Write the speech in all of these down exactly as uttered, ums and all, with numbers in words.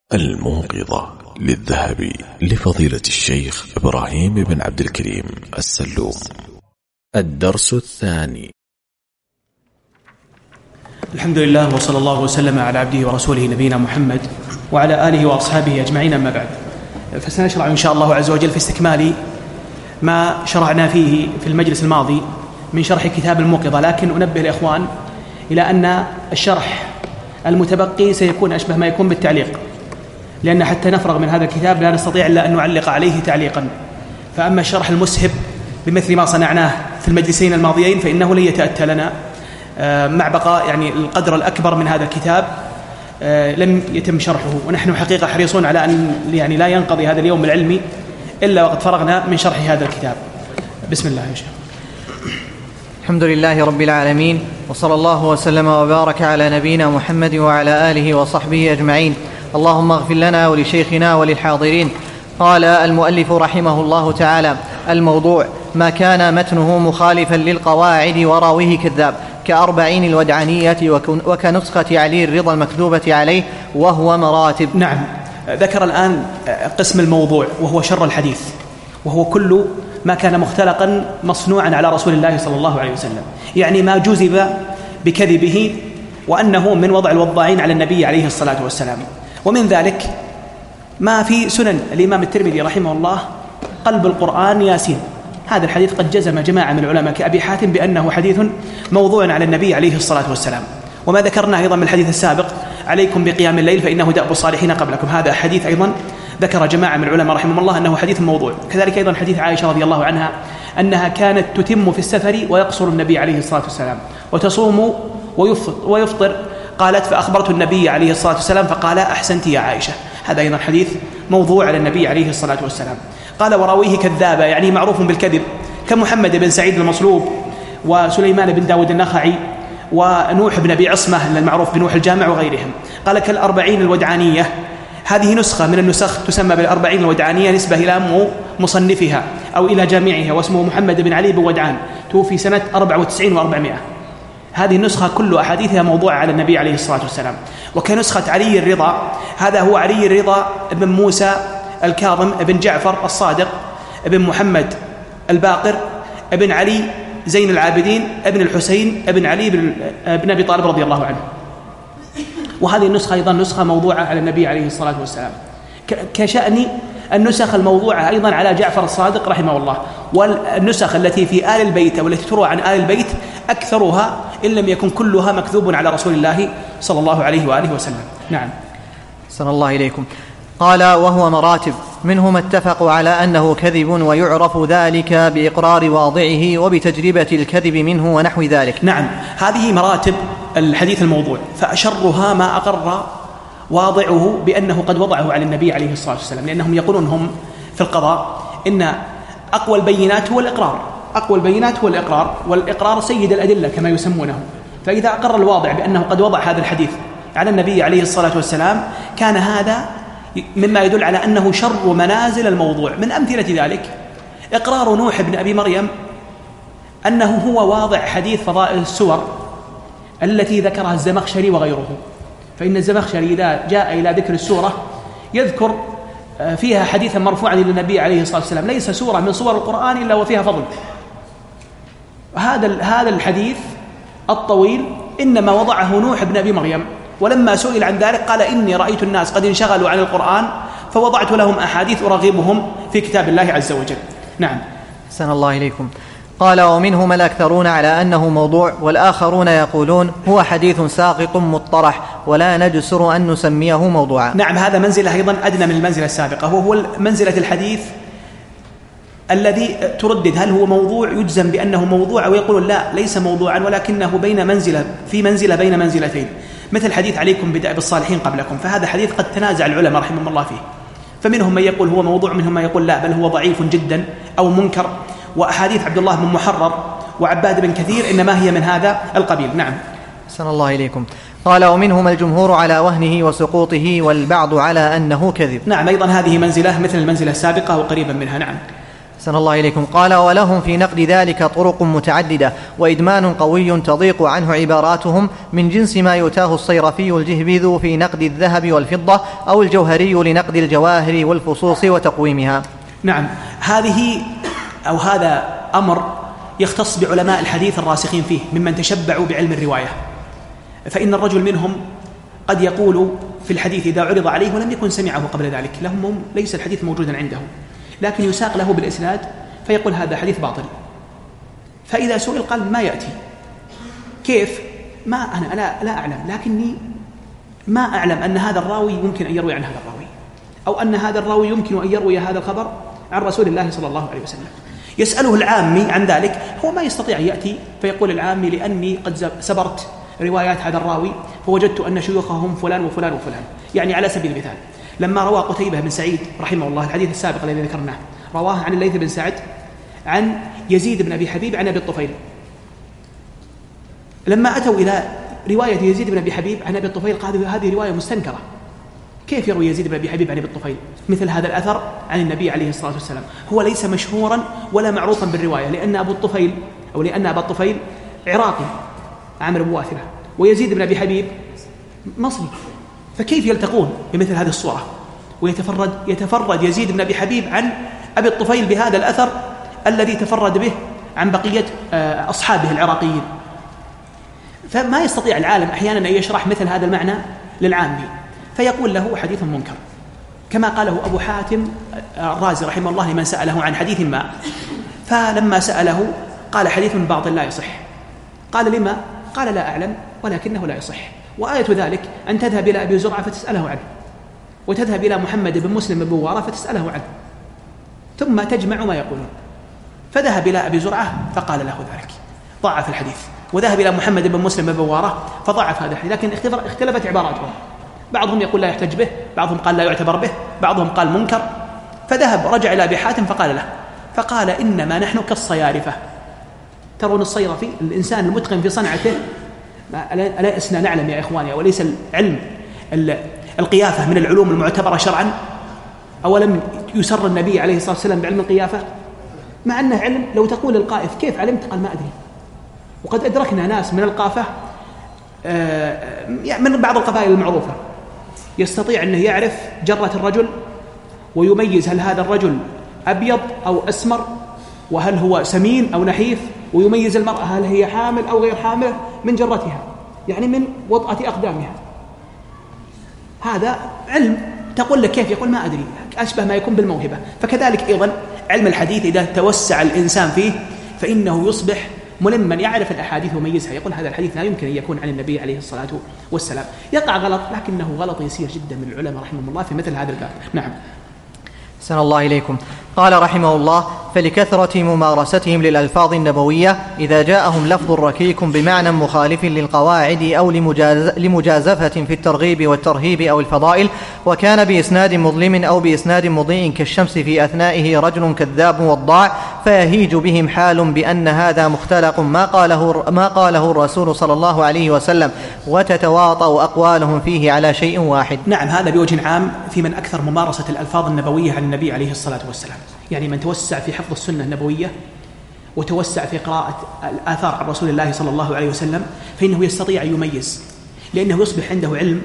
الموقظة للذهبي لفضيلة الشيخ إبراهيم بن عبد الكريم السلوم. الدرس الثاني. الحمد لله وصلى الله وسلم على عبده ورسوله نبينا محمد وعلى آله وأصحابه أجمعين، أما بعد، فسنشرع إن شاء الله عز وجل في استكمال ما شرعنا فيه في المجلس الماضي من شرح كتاب الموقظة، لكن أنبه الإخوان إلى أن الشرح المتبقي سيكون أشبه ما يكون بالتعليق، لأن حتى نفرغ من هذا الكتاب لا نستطيع إلا أن نعلق عليه تعليقا. فأما الشرح المسهب بمثل ما صنعناه في المجلسين الماضيين فإنه لن يتأتى لنا مع بقاء يعني القدر الأكبر من هذا الكتاب لم يتم شرحه، ونحن حقيقة حريصون على أن يعني لا ينقضي هذا اليوم العلمي إلا وقد فرغنا من شرح هذا الكتاب. بسم الله يا شيخ. الحمد لله رب العالمين، وصلى الله وسلم وبارك على نبينا محمد وعلى آله وصحبه أجمعين. اللهم اغفر لنا ولشيخنا وللحاضرين. قال المؤلف رحمه الله تعالى: الموضوع ما كان متنه مخالفا للقواعد وراويه كذاب، كأربعين الودعنية وكنسخة علي الرضا المكذوبة عليه، وهو مراتب. نعم، ذكر الآن قسم الموضوع وهو شر الحديث، وهو كل ما كان مختلقا مصنوعا على رسول الله صلى الله عليه وسلم، يعني ما جزب بكذبه وأنه من وضع الوضاعين على النبي عليه الصلاة والسلام. ومن ذلك ما في سنن الإمام الترمذي رحمه الله: قلب القرآن ياسين. هذا الحديث قد جزم جماعة من العلماء كأبي حاتم بأنه حديث موضوع على النبي عليه الصلاة والسلام. وما ذكرنا أيضا من الحديث السابق: عليكم بقيام الليل فإنه دأب الصالحين قبلكم. هذا حديث أيضا ذكر جماعة من العلماء رحمه الله أنه حديث موضوع. كذلك أيضا حديث عائشة رضي الله عنها أنها كانت تتم في السفر ويقصر النبي عليه الصلاة والسلام، وتصوم ويفطر. قالت: فأخبرت النبي عليه الصلاة والسلام فقال: أحسنت يا عائشة. هذا أيضا حديث موضوع على النبي عليه الصلاة والسلام. قال: وراويه كذابة، يعني معروف بالكذب، كمحمد بن سعيد المصلوب وسليمان بن داود النخعي ونوح بن أبي عصمة المعروف بنوح الجامع وغيرهم. قال: كالأربعين الودعانية. هذه نسخة من النسخ تسمى بالأربعين الودعانية نسبة إلى مصنفها أو إلى جامعها، واسمه محمد بن علي بن ودعان، توفي سنة أربعة وتسعين وأربعمائة. هذه النسخة كل أحاديثها موضوعة على النبي عليه الصلاة والسلام. وكنسخة علي الرضا، هذا هو علي الرضا ابن موسى الكاظم ابن جعفر الصادق ابن محمد الباقر ابن علي زين العابدين ابن الحسين ابن علي بن أبي طالب رضي الله عنه. وهذه النسخة أيضا نسخة موضوعة على النبي عليه الصلاة والسلام، كشأن النسخ الموضوعة أيضا على جعفر الصادق رحمه الله. والنسخ التي في آل البيت والتي تروى عن آل البيت أكثرها إن لم يكن كلها مكذوب على رسول الله صلى الله عليه وآله وسلم. نعم. صلى الله إليكم. قال: وهو مراتب، منهم اتفقوا على أنه كذب، ويعرف ذلك بإقرار واضعه وبتجربة الكذب منه ونحو ذلك. نعم، هذه مراتب الحديث الموضوع، فأشرها ما أقر واضعه بأنه قد وضعه على النبي عليه الصلاة والسلام، لأنهم يقولون هم في القضاء إن أقوى البينات هو الإقرار، أقوى البينات هو الإقرار، والإقرار سيد الأدلة كما يسمونه. فإذا أقر الواضع بأنه قد وضع هذا الحديث على النبي عليه الصلاة والسلام كان هذا مما يدل على أنه شر منازل الموضوع. من أمثلة ذلك إقرار نوح بن أبي مريم أنه هو واضع حديث فضائل السور التي ذكرها الزمخشري وغيره. فإن الزمخشري إذا جاء إلى ذكر السورة يذكر فيها حديثا مرفوعا إلى النبي عليه الصلاة والسلام: ليس سورة من سور القرآن إلا وفيها فضل. هذا هذا الحديث الطويل إنما وضعه نوح بن أبي مريم، ولما سئل عن ذلك قال: إني رأيت الناس قد انشغلوا عن القرآن فوضعت لهم أحاديث أرغبهم في كتاب الله عز وجل. نعم. أحسن الله إليكم. قال: ومنهم الأكثرون على أنه موضوع، والآخرون يقولون هو حديث ساقط مطرح ولا نجسر أن نسميه موضوعا. نعم، هذا منزلة أيضا أدنى من المنزلة السابقة، وهو منزلة الحديث الذي تردد هل هو موضوع يجزم بأنه موضوع، أو يقول لا ليس موضوعا ولكنه بين منزلة في منزلة بين منزلتين، مثل حديث عليكم بدأب الصالحين قبلكم. فهذا حديث قد تنازع العلماء رحمهم الله فيه، فمنهم من يقول هو موضوع، منهم من يقول لا بل هو ضعيف جدا أو منكر. وأحاديث عبد الله بن محرر وعباد بن كثير إنما هي من هذا القبيل. نعم. أحسن الله إليكم. قال: ومنهم الجمهور على وهنه وسقوطه، والبعض على أنه كذب. نعم، أيضا هذه منزلة مثل المنزلة السابقة وقريبا منها. نعم. أحسن الله إليكم. قال: ولهم في نقد ذلك طرق متعددة وإدمان قوي تضيق عنه عباراتهم، من جنس ما يؤتاه الصيرفي الجهبذ في نقد الذهب والفضة، أو الجوهري لنقد الجواهر والفصوص وتقويمها. نعم، هذه أو هذا أمر يختص بعلماء الحديث الراسخين فيه ممن تشبعوا بعلم الرواية. فإن الرجل منهم قد يقول في الحديث إذا عرض عليه ولم يكن سمعه قبل ذلك، لهم ليس الحديث موجودا عنده، لكن يساق له بالإسناد فيقول هذا حديث باطل. فإذا سئل قال ما يأتي. كيف؟ ما أنا لا, لا أعلم، لكني ما أعلم أن هذا الراوي يمكن أن يروي عن هذا الراوي، أو أن هذا الراوي يمكن أن يروي هذا الخبر عن رسول الله صلى الله عليه وسلم. يسأله العامي عن ذلك، هو ما يستطيع أن يأتي فيقول العامي لأني قد سبرت روايات هذا الراوي فوجدت أن شيوخهم فلان وفلان وفلان. يعني على سبيل المثال لما روى قتيبة بن سعيد رحمه الله الحديث السابق الذي ذكرناه، رواه عن الليث بن سعد عن يزيد بن أبي حبيب عن أبي الطفيل. لما أتوا إلى رواية يزيد بن أبي حبيب عن أبي الطفيل قالوا هذه رواية مستنكرة، كيف يروي يزيد بن أبي حبيب عن أبي الطفيل مثل هذا الأثر عن النبي عليه الصلاة والسلام؟ هو ليس مشهورا ولا معروفا بالرواية، لأن أبو الطفيل أو لأن أبا الطفيل عراقي عامر بن واثلة، ويزيد بن أبي حبيب مصري، فكيف يلتقون بمثل هذه الصورة ويتفرد يتفرد يزيد بن أبي حبيب عن أبي الطفيل بهذا الأثر الذي تفرد به عن بقية أصحابه العراقيين؟ فما يستطيع العالم أحيانا أن يشرح مثل هذا المعنى للعامي، فيقول له حديث منكر، كما قاله أبو حاتم الرازي رحمه الله لمن سأله عن حديث ما، فلما سأله قال حديث باطل لا يصح. قال لما؟ قال لا أعلم ولكنه لا يصح. وآية ذلك أن تذهب إلى أبي زرعة فتسأله عنه، وتذهب إلى محمد بن مسلم بن بوارة فتسأله عنه، ثم تجمع ما يقولون. فذهب إلى أبي زرعة فقال له ذلك، ضعف الحديث، وذهب إلى محمد بن مسلم بن بوارة فضعف هذا الحديث، لكن اختلفت عباراتهم، بعضهم يقول لا يحتج به، بعضهم قال لا يعتبر به، بعضهم قال منكر. فذهب رجع إلى أبي حاتم فقال له، فقال إنما نحن كالصيارفة. ترون الصيرفي الإنسان المتقن في صنعته، ألا أسنا نعلم يا إخواني وليس العلم القيافة من العلوم المعتبرة شرعا؟ أولم يسر النبي عليه الصلاة والسلام بعلم القيافة؟ مع أنه علم، لو تقول القائف كيف علمت؟ قال ما أدري. وقد أدركنا ناس من القافة من بعض القبائل المعروفة يستطيع أنه يعرف جرة الرجل ويميز هل هذا الرجل أبيض أو أسمر، وهل هو سمين أو نحيف، ويميز المرأة هل هي حامل أو غير حامل من جرتها، يعني من وطأة أقدامها. هذا علم. تقول لك كيف؟ يقول ما أدري، أشبه ما يكون بالموهبة. فكذلك أيضا علم الحديث إذا توسع الإنسان فيه فإنه يصبح ملما يعرف الأحاديث وميزها، يقول هذا الحديث لا يمكن أن يكون عن النبي عليه الصلاة والسلام. يقع غلط، لكنه غلط يسير جدا من العلماء رحمهم الله في مثل هذا الباب. نعم. أحسن الله إليكم. قال رحمه الله: فلكثرة ممارستهم للألفاظ النبوية إذا جاءهم لفظ ركيك بمعنى مخالف للقواعد أو لمجاز لمجازفة في الترغيب والترهيب أو الفضائل، وكان بإسناد مظلم أو بإسناد مضيء كالشمس في أثنائه رجل كذاب وضاع، فيهيج بهم حال بأن هذا مختلق ما قاله, ما قاله الرسول صلى الله عليه وسلم، وتتواطأ أقوالهم فيه على شيء واحد. نعم، هذا بوجه عام في من أكثر ممارسة الألفاظ النبوية عن النبي عليه الصلاة والسلام، يعني من توسع في حفظ السنة النبوية وتوسع في قراءة الآثار عن رسول الله صلى الله عليه وسلم، فإنه يستطيع أن يميز، لأنه يصبح عنده علم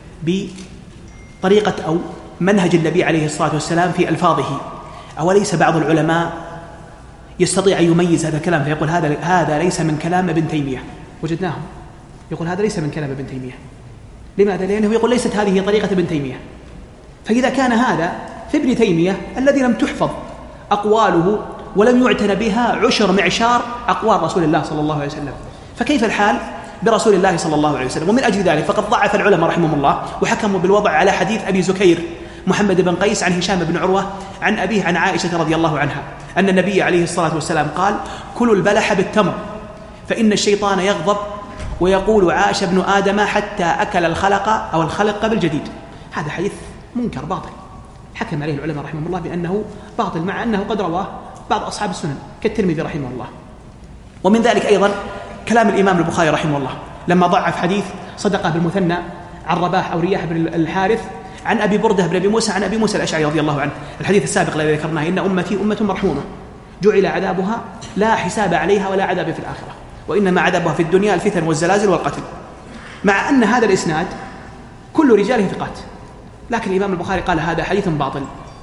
بطريقة أو منهج النبي عليه الصلاة والسلام في ألفاظه. أوليس بعض العلماء يستطيع أن يميز هذا الكلام فيقول هذا هذا ليس من كلام ابن تيمية؟ وجدناهم يقول هذا ليس من كلام ابن تيمية. لماذا؟ لأنه يقول ليست هذه طريقة ابن تيمية. فإذا كان هذا في ابن تيمية الذي لم تحفظ أقواله ولم يعتنى بها عشر معشار أقوال رسول الله صلى الله عليه وسلم، فكيف الحال برسول الله صلى الله عليه وسلم؟ ومن أجل ذلك فقد ضعف العلماء رحمهم الله وحكموا بالوضع على حديث أبي زكير محمد بن قيس عن هشام بن عروة عن أبيه عن عائشة رضي الله عنها أن النبي عليه الصلاة والسلام قال: كلوا البلح بالتمر فإن الشيطان يغضب ويقول عاش ابن آدم حتى أكل الخلق أو الخلق بالجديد. هذا حديث منكر باطل، حكم عليه العلماء رحمه الله بأنه باطل، مع أنه قد رواه بعض أصحاب السنن كالترمذي رحمه الله. ومن ذلك أيضا كلام الإمام البخاري رحمه الله لما ضعف حديث صدقة بالمثنى عن رباح أو رياح بن الحارث عن أبي بردة بن أبي موسى عن أبي موسى الأشعري رضي الله عنه، الحديث السابق الذي ذكرناه: إن أمتي أمة مرحومة جعل عذابها لا حساب عليها ولا عذاب في الآخرة، وإنما عذابها في الدنيا الفتن والزلازل والقتل. مع أن هذا الإسناد كل رجاله ثقات، لكن الإمام البخاري قال هذا حديث باطل.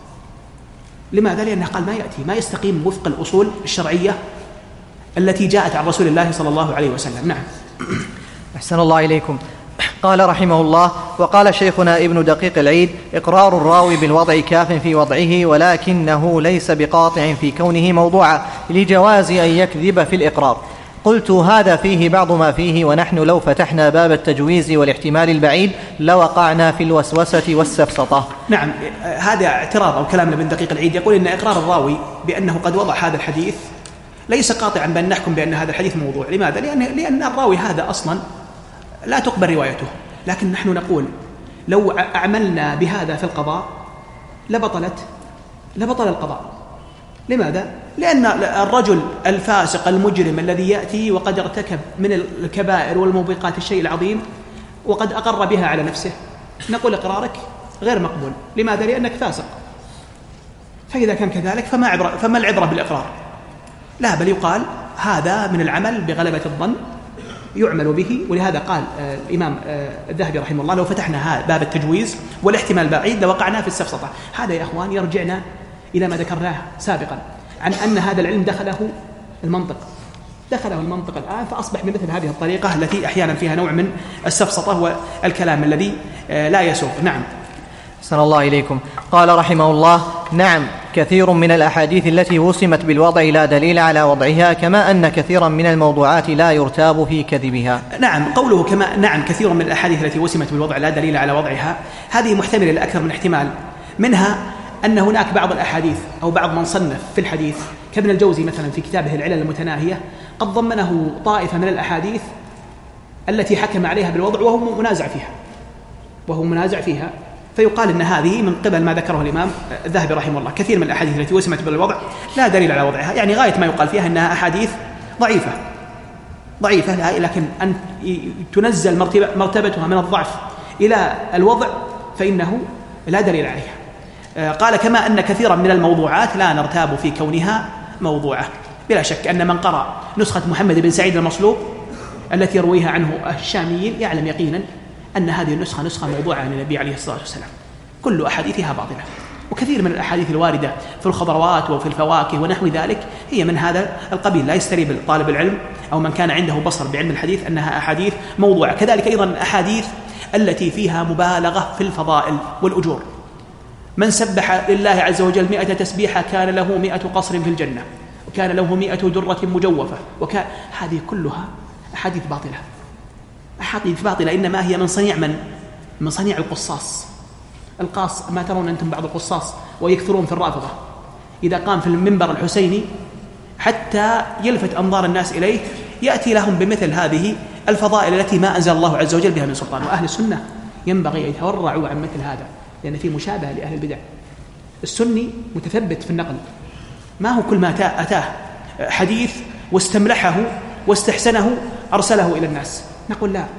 لماذا؟ لأنه قال ما يأتي ما يستقيم وفق الأصول الشرعية التي جاءت عن رسول الله صلى الله عليه وسلم. نعم. أحسن الله إليكم. قال رحمه الله: وقال شيخنا ابن دقيق العيد: إقرار الراوي بالوضع كاف في وضعه، ولكنه ليس بقاطع في كونه موضوعا لجواز أن يكذب في الإقرار. قلت: هذا فيه بعض ما فيه، ونحن لو فتحنا باب التجويز والاحتمال البعيد لوقعنا في الوسوسة والسفسطة. نعم، هذا اعتراض أو كلام لابن دقيق العيد، يقول إن إقرار الراوي بأنه قد وضع هذا الحديث ليس قاطعا بأن نحكم بأن هذا الحديث موضوع. لماذا؟ لأن, لأن الراوي هذا أصلا لا تقبل روايته، لكن نحن نقول لو أعملنا بهذا في القضاء لبطلت لبطل القضاء. لماذا؟ لأن الرجل الفاسق المجرم الذي يأتي وقد ارتكب من الكبائر والموبقات الشيء العظيم وقد أقر بها على نفسه، نقول إقرارك غير مقبول. لماذا؟ لأنك فاسق. فإذا كان كذلك فما, عبرة فما العبرة بالإقرار؟ لا، بل يقال هذا من العمل بغلبة الظن يعمل به. ولهذا قال آه الإمام آه الذهبي رحمه الله: لو فتحنا باب التجويز والاحتمال البعيد لوقعنا في السفسطة. هذا يا أخوان يرجعنا إلى ما ذكرناه سابقا عن أن هذا العلم دخله المنطق دخله المنطق الآن، فأصبح بمثل هذه الطريقة التي أحيانا فيها نوع من السفسطة والكلام الذي آه لا يسوق. نعم. أحسن الله إليكم. قال رحمه الله: نعم، كثير من الأحاديث التي وسمت بالوضع لا دليل على وضعها، كما أن كثيرا من الموضوعات لا يرتاب في كذبها. نعم، قوله كما نعم كثير من الأحاديث التي وسمت بالوضع لا دليل على وضعها، هذه محتملة لأكثر من احتمال. منها أن هناك بعض الأحاديث أو بعض من صنف في الحديث كابن الجوزي مثلا في كتابه العلل المتناهية قد ضمنه طائفة من الأحاديث التي حكم عليها بالوضع وهو منازع فيها وهو منازع فيها فيقال إن هذه من قبل ما ذكره الإمام الذهبي رحمه الله. كثير من الأحاديث التي وسمت بالوضع لا دليل على وضعها، يعني غاية ما يقال فيها أنها أحاديث ضعيفة ضعيفة لكن أن تنزل مرتبتها من الضعف إلى الوضع فإنه لا دليل عليها. قال: كما أن كثيرا من الموضوعات لا نرتاب في كونها موضوعة. بلا شك أن من قرأ نسخة محمد بن سعيد المصلوب التي يرويها عنه الشاميين يعلم يقينا أن هذه النسخة نسخة موضوعة عن النبي عليه الصلاة والسلام، كل أحاديثها باطلة. وكثير من الأحاديث الواردة في الخضروات وفي الفواكه ونحو ذلك هي من هذا القبيل. لا يستريب طالب العلم أو من كان عنده بصر بعلم الحديث أنها أحاديث موضوعة. كذلك أيضا الأحاديث التي فيها مبالغة في الفضائل والأجور. من سبح لله عز وجل مئة تسبيحة كان له مئة قصر في الجنة، وكان له مئة درة مجوفة، وكان هذه كلها أحاديث باطلة أحاديث باطلة إنما هي من صنيع من من صنيع القصاص. القاص ما ترون أنتم بعض القصاص ويكثرون في الرافضة، إذا قام في المنبر الحسيني حتى يلفت أنظار الناس إليه يأتي لهم بمثل هذه الفضائل التي ما أنزل الله عز وجل بها من سلطان. وأهل السنة ينبغي أن يتورعوا عن مثل هذا، لأن فيه مشابهة لأهل البدع. السني متثبت في النقل، ما هو كل ما أتاه حديث واستملحه واستحسنه أرسله إلى الناس. نقول لا،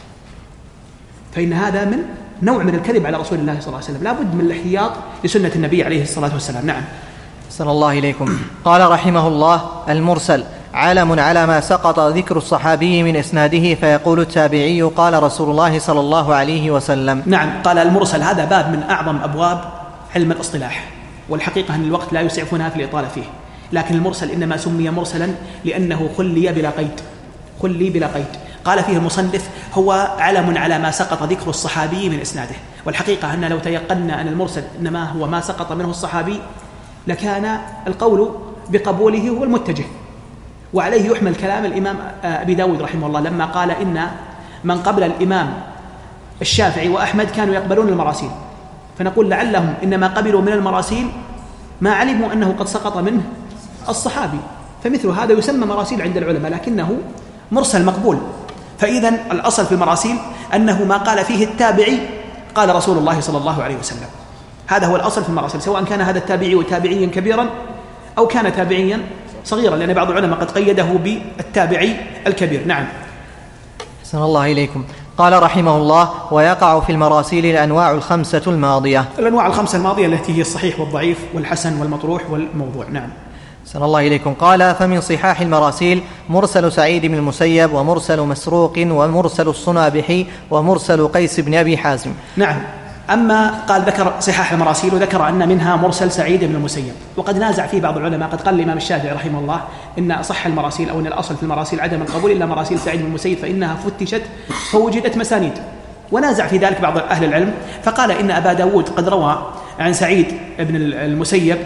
فإن هذا من نوع من الكذب على رسول الله صلى الله عليه وسلم. لا بد من الاحتياط لسنة النبي عليه الصلاة والسلام. نعم. صلى الله إليكم. قال رحمه الله: المرسل علم على ما سقط ذكر الصحابي من إسناده، فيقول التابعي قال رسول الله صلى الله عليه وسلم. نعم. قال المرسل هذا باب من أعظم أبواب علم الاصطلاح، والحقيقة أن الوقت لا يسعفنا في الإطالة فيه، لكن المرسل إنما سمي مرسلا لأنه خلي بلا قيد خلي بلا قيد قال فيه المصنف: هو علم على ما سقط ذكر الصحابي من إسناده. والحقيقة أن لو تيقنا أن المرسل إنما هو ما سقط منه الصحابي لكان القول بقبوله هو المتجه، وعليه يحمل كلام الإمام أبي داود رحمه الله لما قال إن من قبل الإمام الشافعي وأحمد كانوا يقبلون المراسيل، فنقول لعلهم إنما قبلوا من المراسيل ما علموا أنه قد سقط منه الصحابي، فمثل هذا يسمى مراسيل عند العلماء لكنه مرسل مقبول. فإذا الأصل في المراسيل أنه ما قال فيه التابعي قال رسول الله صلى الله عليه وسلم، هذا هو الأصل في المراسيل، سواء كان هذا التابعي تابعيا كبيرا أو كان تابعيا صغيرا، لأن بعض العلماء قد قيده بالتابعي الكبير. نعم. أحسن الله إليكم. قال رحمه الله: ويقع في المراسيل الأنواع الخمسة الماضية. الأنواع الخمسة الماضية التي هي الصحيح والضعيف والحسن والمطروح والموضوع. نعم. أحسن الله إليكم. قال: فمن صحاح المراسيل مرسل سعيد بن المسيب، ومرسل مسروق، ومرسل الصنابحي، ومرسل قيس بن أبي حازم. نعم. أما قال ذكر صحاح المراسيل وذكر أن منها مرسل سعيد بن المسيب، وقد نازع فيه بعض العلماء. قد قال الإمام الشافعي رحمه الله إن أصح المراسيل أو إن الأصل في المراسيل عدم القبول إلا مراسيل سعيد بن المسيب فإنها فتشت فوجدت مسانيد، ونازع في ذلك بعض أهل العلم، فقال إن أبا داود قد روى عن سعيد بن المسيب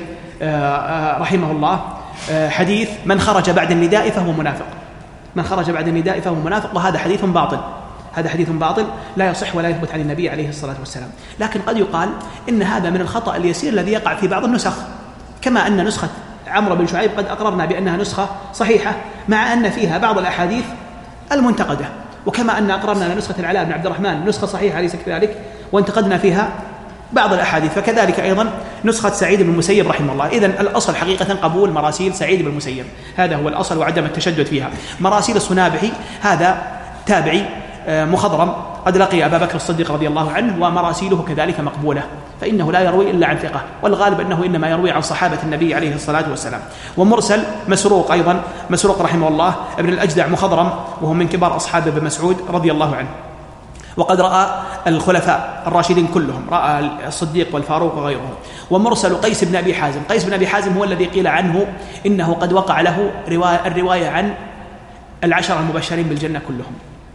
رحمه الله حديث: من خرج بعد النداء فهو منافق، من خرج بعد النداء فهو منافق، وهذا حديث باطل، هذا حديث باطل لا يصح ولا يثبت عن النبي عليه الصلاة والسلام. لكن قد يقال إن هذا من الخطأ اليسير الذي يقع في بعض النسخ، كما أن نسخة عمرو بن شعيب قد أقررنا بأنها نسخة صحيحة مع أن فيها بعض الأحاديث المنتقدة، وكما أن أقررنا نسخة العلاء بن عبد الرحمن نسخة صحيحة ليس كذلك وانتقدنا فيها بعض الأحاديث، فكذلك أيضا نسخة سعيد بن المسيب رحمه الله. إذن الأصل حقيقة قبول مراسيل سعيد بن المسيب، هذا هو الأصل وعدم التشدد فيها. مراسيل الصنابحي هذا تابعي مخضرم قد لقي أبا بكر الصديق رضي الله عنه، ومراسيله كذلك مقبولة، فإنه لا يروي إلا عن ثقة، والغالب أنه إنما يروي عن صحابة النبي عليه الصلاة والسلام. ومرسل مسروق أيضا، مسروق رحمه الله ابن الأجدع مخضرم، وهو من كبار أصحاب ابن مسعود رضي الله عنه، وقد رأى الخلفاء الراشدين كلهم، رأى الصديق والفاروق وغيرهم. ومرسل قيس بن أبي حازم، قيس بن أبي حازم هو الذي قيل عنه إنه قد وقع له الرواية عن العشرة المبشرين بالجنة كلهم،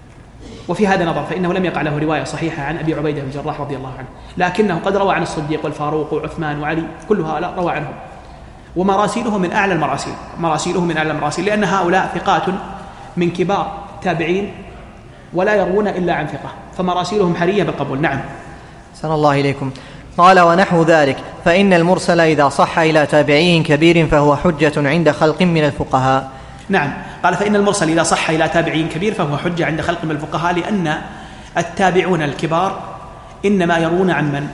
وفي هذا نظر، فإنه لم يقع له رواية صحيحة عن أبي عبيدة بن الجراح رضي الله عنه، لكنه قد روى عن الصديق والفاروق وعثمان وعلي، كل هؤلاء روى عنهم. ومراسيله من أعلى المراسيل، مراسيله من أعلى المراسيل، لأن هؤلاء ثقات من كبار تابعين ولا يروون إلا عن ثقة، فمراسيلهم حرية بالقبول. نعم. أحسن الله إليكم. قال: ونحو ذلك فإن المرسل إذا صح إلى تابعي كبير فهو حجة عند خلق من الفقهاء. نعم. قال: فإن المرسل إذا صح إلى تابعي كبير فهو حجة عند خلق من الفقهاء، لأن التابعون الكبار إنما يرون عن من؟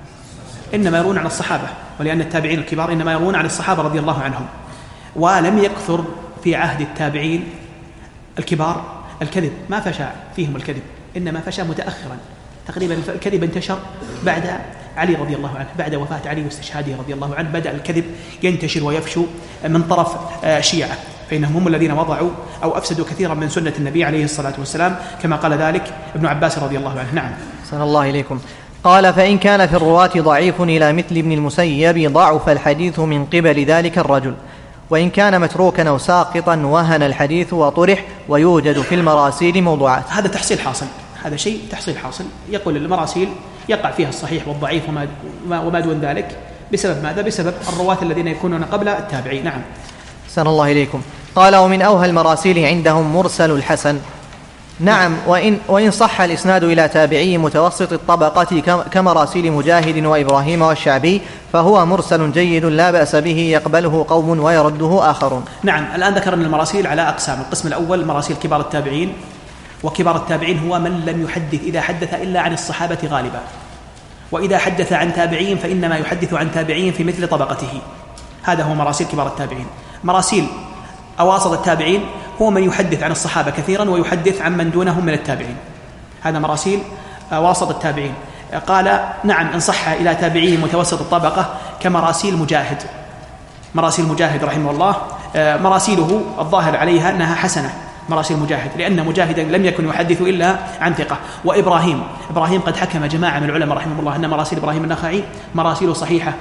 إنما يرون عن الصحابة، ولأن التابعين الكبار إنما يرون عن الصحابة رضي الله عنهم، ولم يكثر في عهد التابعين الكبار الكذب، ما فشى فيهم الكذب، إنما فشى متأخرا، تقريبا الكذب انتشر بعد علي رضي الله عنه، بعد وفاة علي واستشهاده رضي الله عنه بدأ الكذب ينتشر ويفشو من طرف شيعة، فإنهم هم الذين وضعوا أو أفسدوا كثيرا من سنة النبي عليه الصلاة والسلام، كما قال ذلك ابن عباس رضي الله عنه. نعم. صلى الله إليكم. قال: فإن كان في الرواة ضعيف إلى مثل ابن المسيب ضعف الحديث من قبل ذلك الرجل، وإن كان متروكا أو ساقطا وهن الحديث وطرح، ويوجد في المراسيل موضوعات. هذا تحصيل حاصل، هذا شيء تحصيل حاصل، يقول المراسيل يقع فيها الصحيح والضعيف وما, وما دون ذلك، بسبب ماذا؟ بسبب الرواة الذين يكونون قبل التابعين. نعم. أحسن الله إليكم. قال: ومن أوهى المراسيل عندهم مرسل الحسن. نعم. وإن, وإن صح الإسناد إلى تابعي متوسط الطبقة كمراسيل مجاهد وإبراهيم والشعبي فهو مرسل جيد لا بأس به، يقبله قوم ويرده آخرون. نعم. الآن ذكرنا المراسيل على أقسام. القسم الأول مراسيل كبار التابعين، وكبار التابعين هو من لم يحدث إذا حدث إلا عن الصحابة غالبا، وإذا حدث عن تابعين فإنما يحدث عن تابعين في مثل طبقته، هذا هو مراسيل كبار التابعين. مراسيل أواسط التابعين هو من يحدث عن الصحابة كثيرا ويحدث عن من دونهم من التابعين، هذا مراسيل أواسط التابعين. قال: نعم إن صح إلى تابعي متوسط الطبقة كمراسيل مجاهد، مراسيل مجاهد رحمه الله مراسيله الظاهر عليها أنها حسنة، مراسيل مجاهد، لأن مجاهدا لم يكن يحدث إلا عن ثقة. وإبراهيم، إبراهيم قد حكم جماعة من العلماء رحمه الله أن مراسيل إبراهيم النخعي مراسيل صحيحة،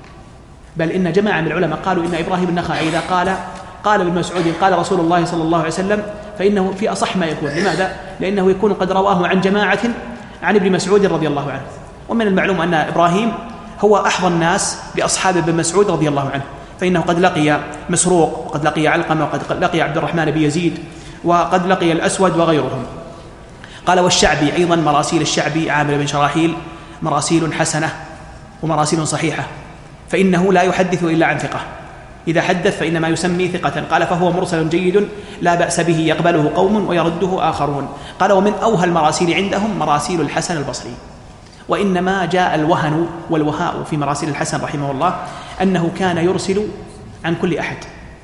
بل إن جماعة من العلماء قالوا إن إبراهيم النخعي إذا قال قال ابن مسعود قال رسول الله صلى الله عليه وسلم فإنه في أصح ما يكون. لماذا؟ لأنه يكون قد رواه عن جماعة عن ابن مسعود رضي الله عنه، ومن المعلوم أن إبراهيم هو أحظى الناس بأصحاب ابن مسعود رضي الله عنه، فإنه قد لقي مسروق، وقد لقي علقمة، وقد لقي عبد الرحمن بن يزيد، وقد لقي الأسود وغيرهم. قال: والشعبي أيضا مراسيل الشعبي عامر بن شراحيل مراسيل حسنة ومراسيل صحيحة، فإنه لا يحدث إلا عن ثقة، إذا حدث فإنما يسمي ثقة. قال: فهو مرسل جيد لا بأس به، يقبله قوم ويرده آخرون. قال: ومن أوهى المراسيل عندهم مراسيل الحسن البصري. وإنما جاء الوهن والوهاء في مراسيل الحسن رحمه الله أنه كان يرسل عن كل أحد،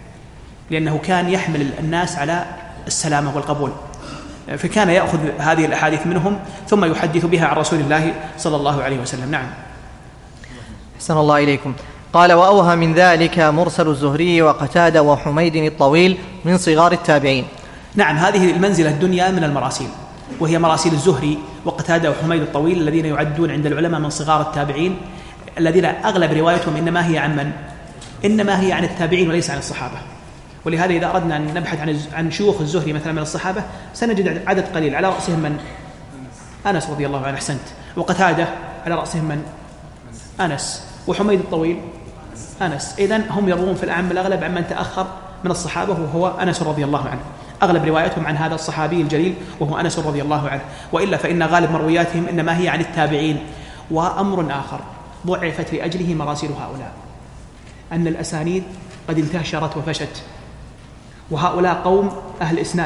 لأنه كان يحمل الناس على السلامة والقبول، فكان يأخذ هذه الأحاديث منهم ثم يحدث بها عن رسول الله صلى الله عليه وسلم. نعم. أحسن الله إليكم. قال: وأوهى من ذلك مرسل الزهري وقتادة وحميد الطويل من صغار التابعين. نعم، هذه المنزلة الدنيا من المراسيل، وهي مراسيل الزهري وقتادة وحميد الطويل الذين يعدون عند العلماء من صغار التابعين، الذين أغلب روايتهم إنما هي عن من؟ إنما هي عن التابعين وليس عن الصحابة. ولهذا إذا أردنا أن نبحث عن عن شيوخ الزهري مثلا من الصحابة سنجد عدد قليل، على رأسهم من؟ أنس رضي الله عنه، أحسنت. وقتادة على رأسهم من؟ أنس. وحميد الطويل أنس. إذن هم يروون في الأعم الأغلب عن من تأخر من الصحابة وهو أنس رضي الله عنه، أغلب روايتهم عن هذا الصحابي الجليل وهو أنس رضي الله عنه، وإلا فإن غالب مروياتهم إنما هي عن التابعين. وأمر آخر ضعفت لأجله مراسيل هؤلاء، أن الأسانيد قد انتشرت وفشت، وهؤلاء قوم أهل إسناد.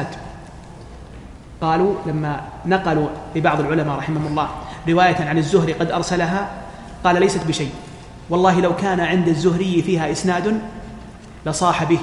قالوا لما نقلوا لبعض العلماء رحمهم الله رواية عن الزهري قد أرسلها، قال: ليست بشيء، والله لو كان عند الزهري فيها إسناد لصاح به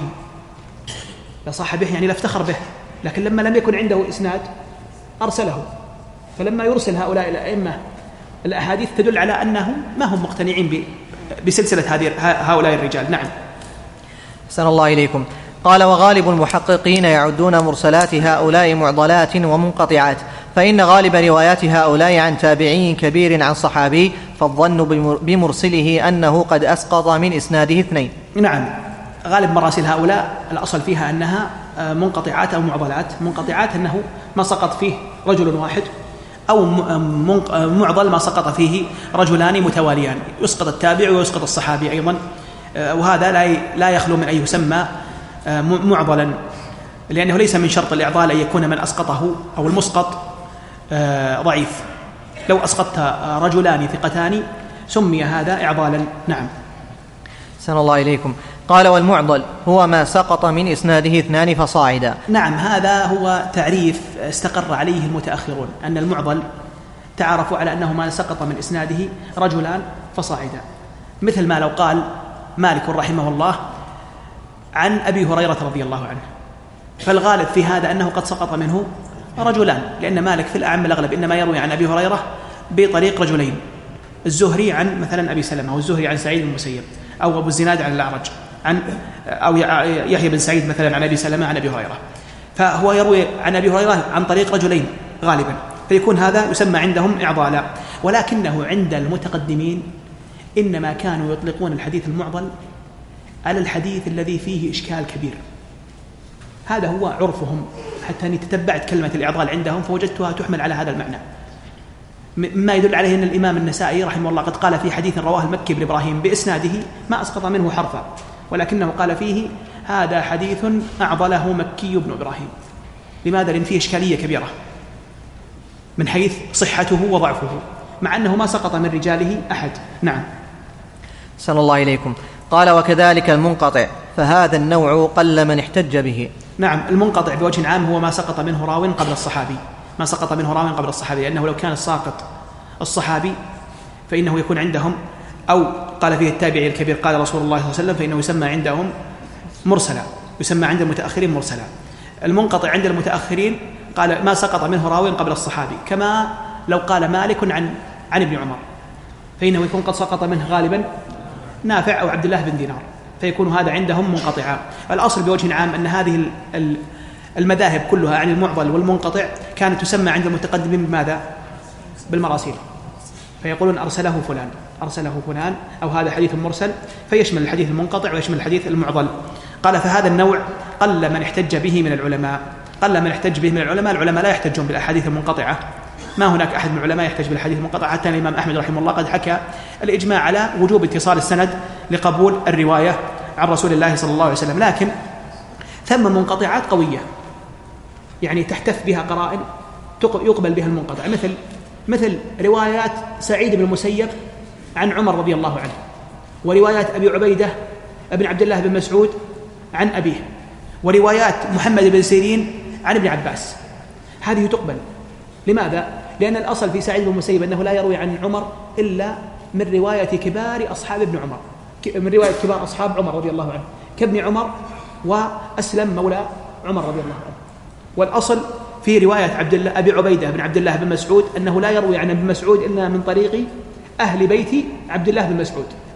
لصاح به يعني لافتخر به، لكن لما لم يكن عنده إسناد أرسله. فلما يرسل هؤلاء الأئمة الأحاديث تدل على أنهم ما هم مقتنعين بسلسلة هذه هؤلاء الرجال. نعم. أحسن الله إليكم. قال: وغالب المحققين يعدون مرسلات هؤلاء معضلات ومنقطعات، فإن غالب روايات هؤلاء عن تابعي كبير عن صحابي، فالظن بمرسله أنه قد أسقط من إسناده اثنين. نعم، غالب مراسل هؤلاء الأصل فيها أنها منقطعات أو معضلات. منقطعات أنه ما سقط فيه رجل واحد، أو معضل ما سقط فيه رجلان متواليان، يسقط التابع ويسقط الصحابي أيضا، وهذا لا يخلو من أن يسمى معضلا، لأنه ليس من شرط الإعضال أن يكون من أسقطه أو المسقط ضعيف. لو أسقطت رجلان ثقتان سمي هذا إعضالا. نعم. أحسن الله إليكم. قال: والمعضل هو ما سقط من إسناده اثنان فصاعدا. نعم، هذا هو تعريف استقر عليه المتأخرون، أن المعضل تعرفوا على أنه ما سقط من إسناده رجلان فصاعدا، مثل ما لو قال مالك رحمه الله عن أبي هريرة رضي الله عنه، فالغالب في هذا أنه قد سقط منه رجلان، لأن مالك في الأعم الأغلب إنما يروي عن أبي هريرة بطريق رجلين، الزهري عن مثلا أبي سلمة، أو الزهري عن سعيد بن المسيب، أو أبو الزناد عن الأعرج عن أو يحيى بن سعيد مثلا عن أبي سلمة عن أبي هريرة، فهو يروي عن أبي هريرة عن طريق رجلين غالبا، فيكون هذا يسمى عندهم إعضالا. ولكنه عند المتقدمين إنما كانوا يطلقون الحديث المعضل على الحديث الذي فيه إشكال كبير، هذا هو عرفهم، حتى أني تتبعت كلمة الإعضال عندهم فوجدتها تحمل على هذا المعنى، مما يدل عليه أن الإمام النسائي رحمه الله قد قال في حديث رواه المكي بن إبراهيم بإسناده ما أسقط منه حرفا، ولكنه قال فيه هذا حديث أعضله مكي بن إبراهيم. لماذا؟ لأن فيه إشكالية كبيرة من حيث صحته وضعفه، مع أنه ما سقط من رجاله أحد. نعم. أحسن الله إليكم. قال: وكذلك المنقطع، فهذا النوع قل من احتج به. نعم، المنقطع بوجه عام هو ما سقط منه راو قبل الصحابي، ما سقط منه راو قبل الصحابي، لأنه لو كان الساقط الصحابي فإنه يكون عندهم، أو قال فيه التابعي الكبير قال رسول الله صلى الله عليه وسلم، فإنه يسمى عندهم مرسلا، يسمى عند المتأخرين مرسلا. المنقطع عند المتأخرين قال ما سقط منه راو قبل الصحابي، كما لو قال مالك عن عن ابن عمر فإنه يكون قد سقط منه غالبا نافع أو عبد الله بن دينار، فيكون هذا عندهم منقطعا. الأصل بوجه عام أن هذه المذاهب كلها عن المعضل والمنقطع كانت تسمى عند المتقدمين بماذا؟ بالمراسيل، فيقولون أرسله فلان أرسله فلان، أو هذا حديث مرسل، فيشمل الحديث المنقطع ويشمل الحديث المعضل. قال: فهذا النوع قل من احتج به من العلماء، قل من احتج به من العلماء. العلماء لا يحتجون بالأحاديث المنقطعة، ما هناك أحد من العلماء يحتج بالحديث المنقطع، حتى الإمام أحمد رحمه الله قد حكى الإجماع على وجوب اتصال السند لقبول الرواية عن رسول الله صلى الله عليه وسلم. لكن ثم منقطعات قوية يعني تحتف بها قرائن يقبل بها المنقطع، مثل مثل روايات سعيد بن المسيب عن عمر رضي الله عنه، وروايات أبي عبيدة ابن عبد الله بن مسعود عن أبيه، وروايات محمد بن سيرين عن ابن عباس، هذه تقبل. لماذا؟ لأن الأصل في سعيد بن المسيب أنه لا يروي عن عمر إلا من رواية كبار أصحاب ابن عمر، من رواية كبار أصحاب عمر رضي الله عنه، كابن عمر وأسلم مولى عمر رضي الله عنه. والأصل في رواية عبد الله أبي عبيدة بن عبد الله بن مسعود أنه لا يروي عن ابن مسعود إلا من طريق أهل بيت عبد الله بن مسعود،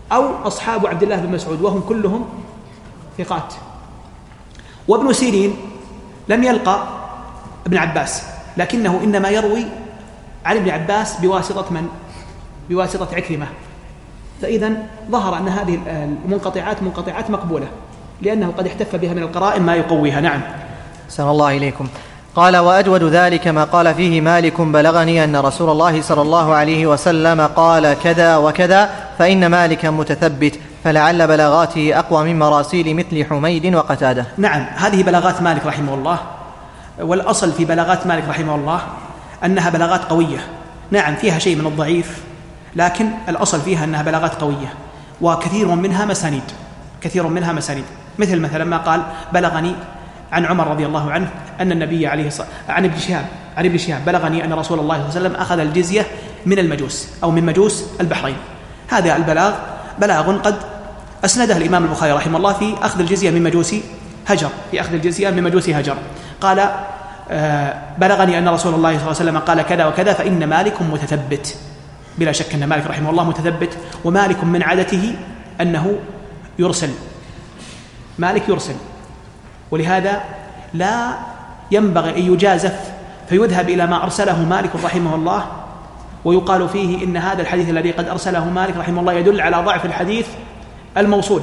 أو أصحاب عبد الله بن مسعود وهم كلهم ثقات. وابن سيرين لم يلقى ابن عباس، لكنه إنما يروي عن ابن عباس بواسطة من؟ بواسطة عكرمة. فإذا ظهر أن هذه المنقطعات منقطعات مقبولة، لأنه قد احتف بها من القرائن ما يقويها. نعم. أحسن الله إليكم. قال: وأجود ذلك ما قال فيه مالك: بلغني أن رسول الله صلى الله عليه وسلم قال كذا وكذا، فإن مالكا متثبت، فلعل بلاغاته أقوى من مراسيل مثل حميد وقتادة. نعم، هذه بلاغات مالك رحمه الله، والأصل في بلاغات مالك رحمه الله أنها بلاغات قوية. نعم فيها شيء من الضعيف، لكن الأصل فيها أنها بلاغات قوية، وكثير منها مسانيد، كثير منها مسانيد. مثل مثلا ما قال: بلغني عن عمر رضي الله عنه أن النبي عليه الصلاة عن ابن شهاب عن ابن شهاب بلغني أن رسول الله صلى الله عليه وسلم أخذ الجزية من المجوس أو من مجوس البحرين. هذا البلاغ بلاغ قد أسنده الإمام البخاري رحمه الله في أخذ الجزية من مجوس هجر في أخذ الجزية من مجوس هجر. قال: آه بلغني أن رسول الله صلى الله عليه وسلم قال كذا وكذا، فإن مالك متثبت. بلا شك أن مالك رحمه الله متثبت، ومالك من عادته أنه يرسل، مالك يرسل، ولهذا لا ينبغي أن يجازف فيذهب إلى ما أرسله مالك رحمه الله ويقال فيه إن هذا الحديث الذي قد أرسله مالك رحمه الله يدل على ضعف الحديث الموصول،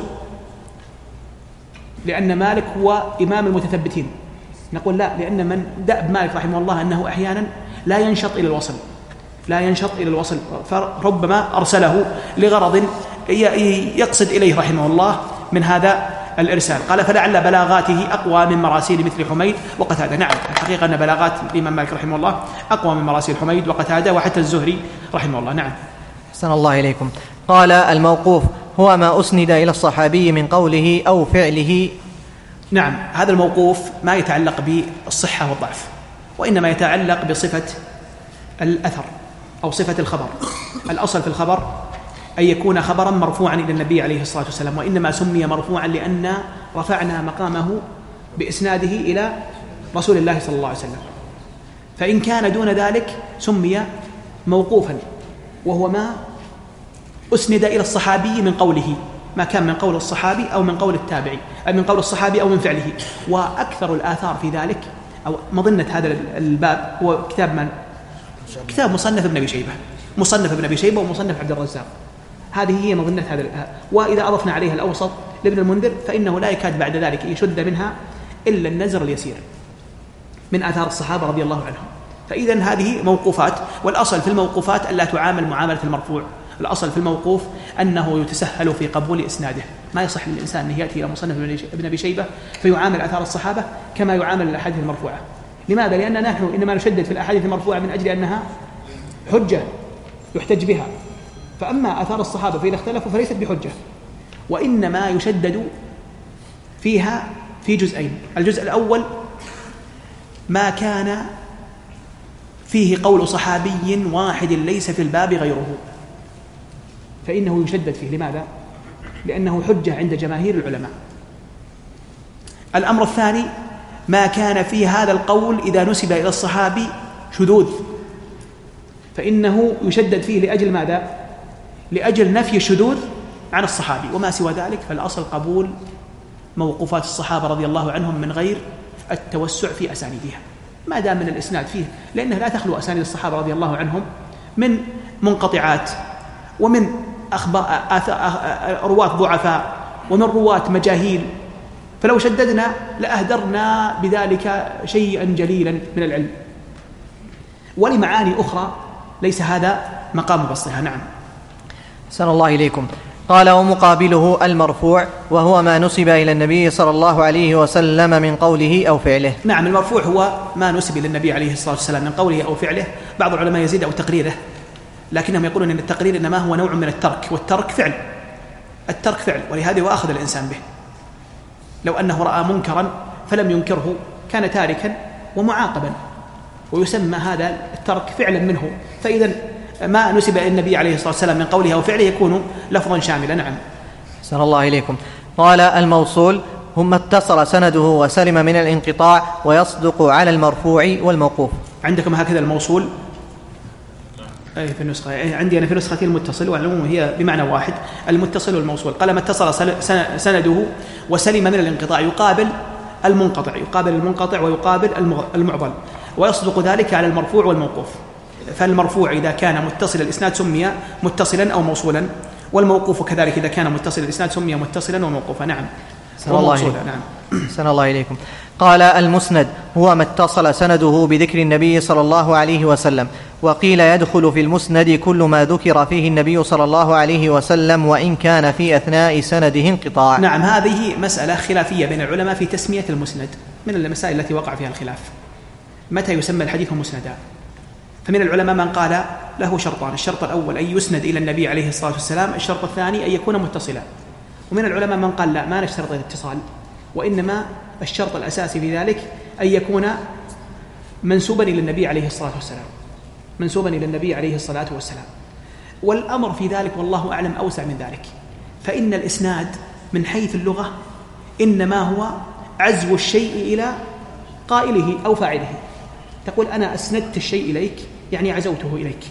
لأن مالك هو إمام المتثبتين. نقول لا، لأن من دأب مالك رحمه الله أنه أحيانا لا ينشط إلى الوصل لا ينشط إلى الوصل فربما أرسله لغرض يقصد إليه رحمه الله من هذا الإرسال. قال: فلعل بلاغاته أقوى من مراسيل مثل حميد وقتادة. نعم، الحقيقة أن بلاغات الإمام مالك رحمه الله أقوى من مراسيل حميد وقتادة وحتى الزهري رحمه الله. نعم. أحسن الله إليكم. قال: الموقوف هو ما أسند إلى الصحابي من قوله أو فعله. نعم، هذا الموقوف ما يتعلق بالصحة والضعف، وإنما يتعلق بصفة الأثر أو صفة الخبر. الأصل في الخبر أن يكون خبرا مرفوعا إلى النبي عليه الصلاة والسلام، وإنما سمي مرفوعا لأن رفعنا مقامه بإسناده إلى رسول الله صلى الله عليه وسلم. فإن كان دون ذلك سمي موقوفا، وهو ما أسند إلى الصحابي من قوله، ما كان من قول الصحابي أو من قول التابعي، أو من قول الصحابي أو من فعله. وأكثر الآثار في ذلك أو مظنة هذا الباب هو كتاب من؟ كتاب مصنف ابن أبي شيبة مصنف ابن أبي شيبة ومصنف عبد الرزاق. هذه هي مظنة هذا. وإذا أضفنا عليها الأوسط لابن المنذر فإنه لا يكاد بعد ذلك يشد منها إلا النزر اليسير من آثار الصحابة رضي الله عنهم. فإذا هذه موقوفات، والأصل في الموقوفات ألا تعامل معاملة المرفوع. الأصل في الموقوف أنه يتسهل في قبول إسناده. ما يصح للإنسان أن يأتي إلى مصنف ابن أبي شيبة فيعامل آثار الصحابة كما يعامل الأحاديث المرفوعة. لماذا؟ لأننا نحن إنما نشدد في الأحاديث المرفوعة من أجل أنها حجة يحتج بها، فأما آثار الصحابة فإذا اختلفوا فليست بحجة، وإنما يشدد فيها في جزئين. الجزء الأول ما كان فيه قول صحابي واحد ليس في الباب غيره، فإنه يشدد فيه. لماذا؟ لأنه حجة عند جماهير العلماء. الأمر الثاني ما كان في هذا القول إذا نسب إلى الصحابي شذوذ، فإنه يشدد فيه لأجل ماذا؟ لأجل نفي الشذوذ عن الصحابي. وما سوى ذلك فالأصل قبول موقوفات الصحابة رضي الله عنهم من غير التوسع في أسانيدها، ما دام من الإسناد فيه، لأنها لا تخلو أسانيد الصحابة رضي الله عنهم من منقطعات ومن أخبار رواة ضعفاء ومن رواة مجاهيل، فلو شددنا لأهدرنا بذلك شيئا جليلا من العلم ولمعاني أخرى ليس هذا مقام بسطها. نعم. أحسن الله إليكم. قال: ومقابله المرفوع وهو ما نسب إلى النبي صلى الله عليه وسلم من قوله أو فعله. نعم، المرفوع هو ما نسب إلى النبي عليه الصلاة والسلام من قوله أو فعله. بعض العلماء يزيد أو تقريره، لكنهم يقولون أن التقرير إنما هو نوع من الترك، والترك فعل الترك فعل ولهذا وأخذ الإنسان به. لو أنه رأى منكرا فلم ينكره كان تاركا ومعاقبا، ويسمى هذا الترك فعلا منه. فإذا ما نسب إلى النبي عليه الصلاة والسلام من قوله أو فعله يكون لفظا شاملا. نعم. أحسن الله إليكم. قال: الموصول هم اتصل سنده وسلم من الانقطاع ويصدق على المرفوع والموقوف. عندكم هكذا الموصول؟ أي في النسخة أي عندي أنا في نسختي المتصل، والعموم هي بمعنى واحد، المتصل والموصول. قال ما اتصل سنده وسلم من الانقطاع يقابل المنقطع، يقابل المنقطع ويقابل المعضل، ويصدق ذلك على المرفوع والموقوف. فالمرفوع إذا كان متصل الإسناد سمي متصلا أو موصولا، والموقوف كذلك إذا كان متصل الإسناد سمي متصلا وموقوفا. نعم. سنة الله إليكم. نعم. سنة الله إليكم. قال المسند هو ما اتصل سنده بذكر النبي صلى الله عليه وسلم. وقيل يدخل في المسند كل ما ذكر فيه النبي صلى الله عليه وسلم وإن كان في أثناء سنده انقطاع. نعم، هذه مسألة خلافية بين العلماء في تسمية المسند، من المسائل التي وقع فيها الخلاف، متى يسمى الحديث مسندا. فمن العلماء من قال له شرطان: الشرط الأول أن يسند إلى النبي عليه الصلاة والسلام، الشرط الثاني أن يكون متصلا. ومن العلماء من قال لا، ما نشترط الاتصال، وإنما الشرط الأساسي في ذلك أن يكون منسوبا إلى النبي عليه الصلاة والسلام، منسوبا إلى النبي عليه الصلاة والسلام. والأمر في ذلك والله أعلم أوسع من ذلك، فإن الإسناد من حيث اللغة إنما هو عزو الشيء إلى قائله أو فاعله. تقول أنا أسندت الشيء إليك، يعني عزوته إليك.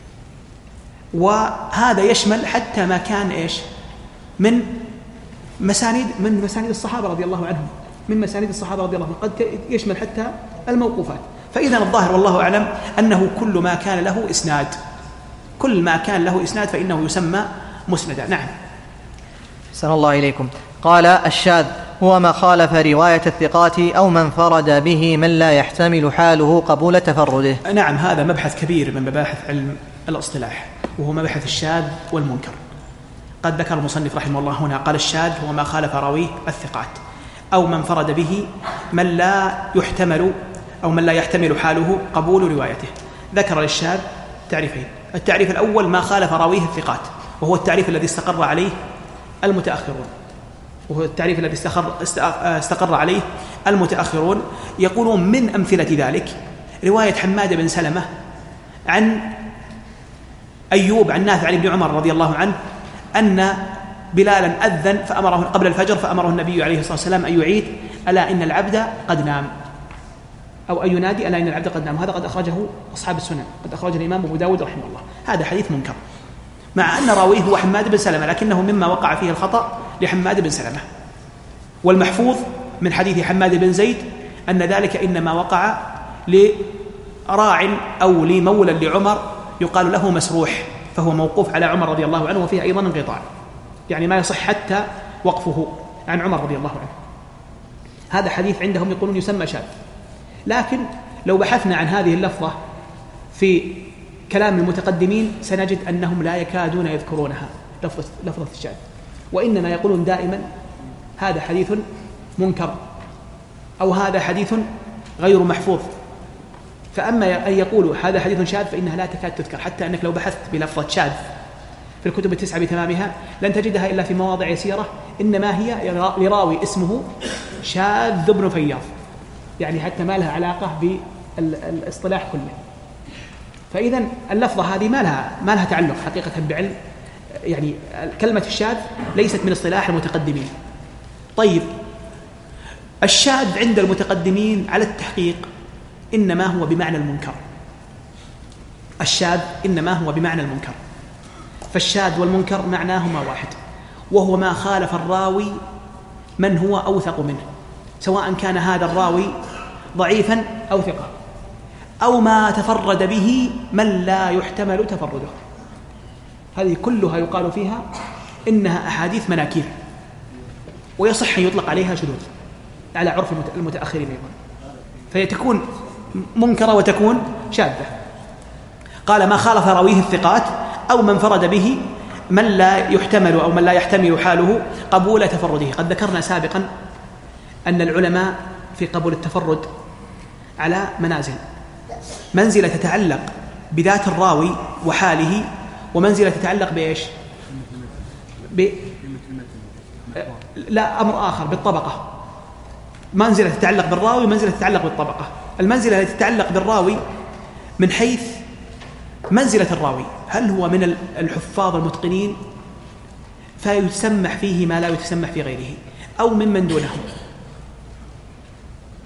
وهذا يشمل حتى ما كان إيش من مسانيد من مسانيد الصحابة رضي الله عنهم، من مسانيد الصحابة رضي الله عنهم، قد يشمل حتى الموقوفات. فإذا الظاهر والله أعلم أنه كل ما كان له إسناد، كل ما كان له إسناد فإنه يسمى مسندا. نعم. سن الله إليكم. قال الشاذ هو ما خالف رواية الثقات أو من فرد به من لا يحتمل حاله قبول تفرده. نعم، هذا مبحث كبير من مباحث علم الاصطلاح، وهو مبحث الشاذ والمنكر. قد ذكر المصنف رحمه الله هنا، قال الشاذ هو ما خالف راويه الثقات أو من فرد به من لا يحتمل أو من لا يحتمل حاله قبول روايته. ذكر للشاذ تعريفين: التعريف الأول ما خالف راويه الثقات، وهو التعريف الذي استقر عليه المتأخرون، وهو التعريف الذي استقر عليه المتأخرون. يقولون من أمثلة ذلك رواية حماد بن سلمة عن أيوب عن نافع عن ابن عمر رضي الله عنه أن بلالا أذن فأمره قبل الفجر، فأمره النبي عليه الصلاة والسلام أن يعيد ألا إن العبد قد نام، أو أن ينادي ألا إن العبد قد نام. هذا قد أخرجه أصحاب السنن، قد أخرج الإمام أبو داود رحمه الله. هذا حديث منكر، مع أن راويه هو حماد بن سلمة، لكنه مما وقع فيه الخطأ لحماد بن سلمة. والمحفوظ من حديث حماد بن زيد أن ذلك إنما وقع لراع أو لمولى لعمر يقال له مسروح، فهو موقوف على عمر رضي الله عنه، وفيه أيضا انقطاع، يعني ما يصح حتى وقفه عن عمر رضي الله عنه. هذا حديث عندهم يقولون يسمى شاذ. لكن لو بحثنا عن هذه اللفظة في كلام المتقدمين سنجد أنهم لا يكادون يذكرونها، لفظة, لفظة الشاذ، وإنما يقولون دائما هذا حديث منكر أو هذا حديث غير محفوظ. فأما أن يقولوا هذا حديث شاذ فإنها لا تكاد تذكر، حتى أنك لو بحثت بلفظة شاذ في الكتب التسعة بتمامها لن تجدها إلا في مواضع يسيرة، إنما هي لراوي اسمه شاذ بن فياض، يعني حتى ما لها علاقة بالاصطلاح كله. فإذا اللفظة هذه ما لها ما لها تعلق حقيقة بعلم، يعني كلمة الشاذ ليست من اصطلاح المتقدمين. طيب، الشاذ عند المتقدمين على التحقيق إنما هو بمعنى المنكر، الشاذ إنما هو بمعنى المنكر. فالشاذ والمنكر معناهما واحد، وهو ما خالف الراوي من هو أوثق منه، سواء كان هذا الراوي ضعيفا أو ثقة، أو ما تفرد به من لا يحتمل تفرده. هذه كلها يقال فيها إنها أحاديث مناكير، ويصح أن يطلق عليها شذوذ على عرف المتأخرين أيضا، فهي تكون منكرة وتكون شاذة. قال ما خالف راويه الثقات أو من فرد به من لا يحتمل أو من لا يحتمل حاله قبول تفرده. قد ذكرنا سابقا أن العلماء في قبول التفرد على منازل، منزلة تتعلق بذات الراوي وحاله، ومنزلة تتعلق بإيش؟ ب... لا، أمر آخر، بالطبقة. منزلة تتعلق بالراوي ومنزلة تتعلق بالطبقة. المنزلة التي تتعلق بالراوي من حيث منزلة الراوي، هل هو من الحفاظ المتقنين فيسمح فيه ما لا يتسمح في غيره، أو ممن دونه.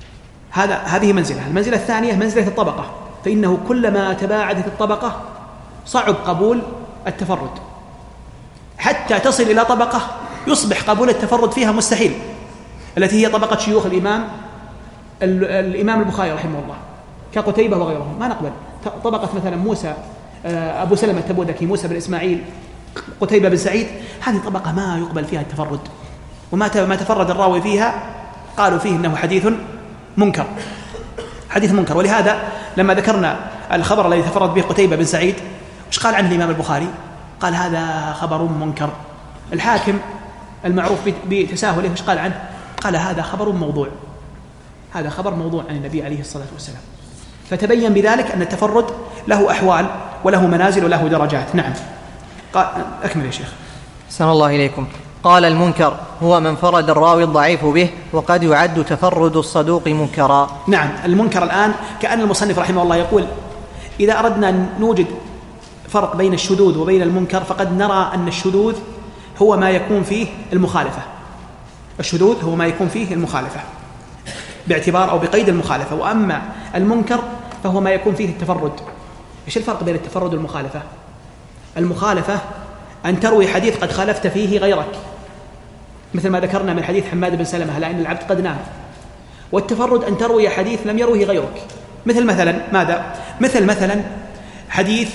هذا هذه منزلة. المنزلة الثانية منزلة الطبقة، فإنه كلما تباعدت الطبقة صعب قبول التفرد، حتى تصل إلى طبقة يصبح قبول التفرد فيها مستحيل، التي هي طبقة شيوخ الإمام الإمام البخاري رحمه الله كقتيبة وغيرهم، ما نقبل. طبقة مثلا موسى أبو سلمة التبوذكي، موسى بن إسماعيل، قتيبة بن سعيد، هذه طبقة ما يقبل فيها التفرد، وما ما تفرد الراوي فيها قالوا فيه إنه حديث منكر، حديث منكر. ولهذا لما ذكرنا الخبر الذي تفرد به قتيبة بن سعيد، وش قال عنه الإمام البخاري؟ قال هذا خبر منكر. الحاكم المعروف بتساهله وش قال عنه؟ قال هذا خبر موضوع، هذا خبر موضوع عن النبي عليه الصلاة والسلام. فتبين بذلك أن التفرد له أحوال وله منازل وله درجات. نعم، قال أكمل يا شيخ. أحسن الله إليكم. قال المنكر هو من فرد الراوي الضعيف به، وقد يعد تفرد الصدوق منكرا. نعم، المنكر الآن كأن المصنف رحمه الله يقول إذا أردنا أن نوجد فرق بين الشذوذ وبين المنكر، فقد نرى أن الشذوذ هو ما يكون فيه المخالفة، الشذوذ هو ما يكون فيه المخالفة باعتبار أو بقيد المخالفة، وأما المنكر فهو ما يكون فيه التفرد. إيش الفرق بين التفرد والمخالفة؟ المخالفة أن تروي حديث قد خالفت فيه غيرك، مثل ما ذكرنا من حديث حماد بن سلمة هلا إن العبد قد نام. والتفرد أن تروي حديث لم يروه غيرك، مثل مثلا ماذا؟ مثل مثلا حديث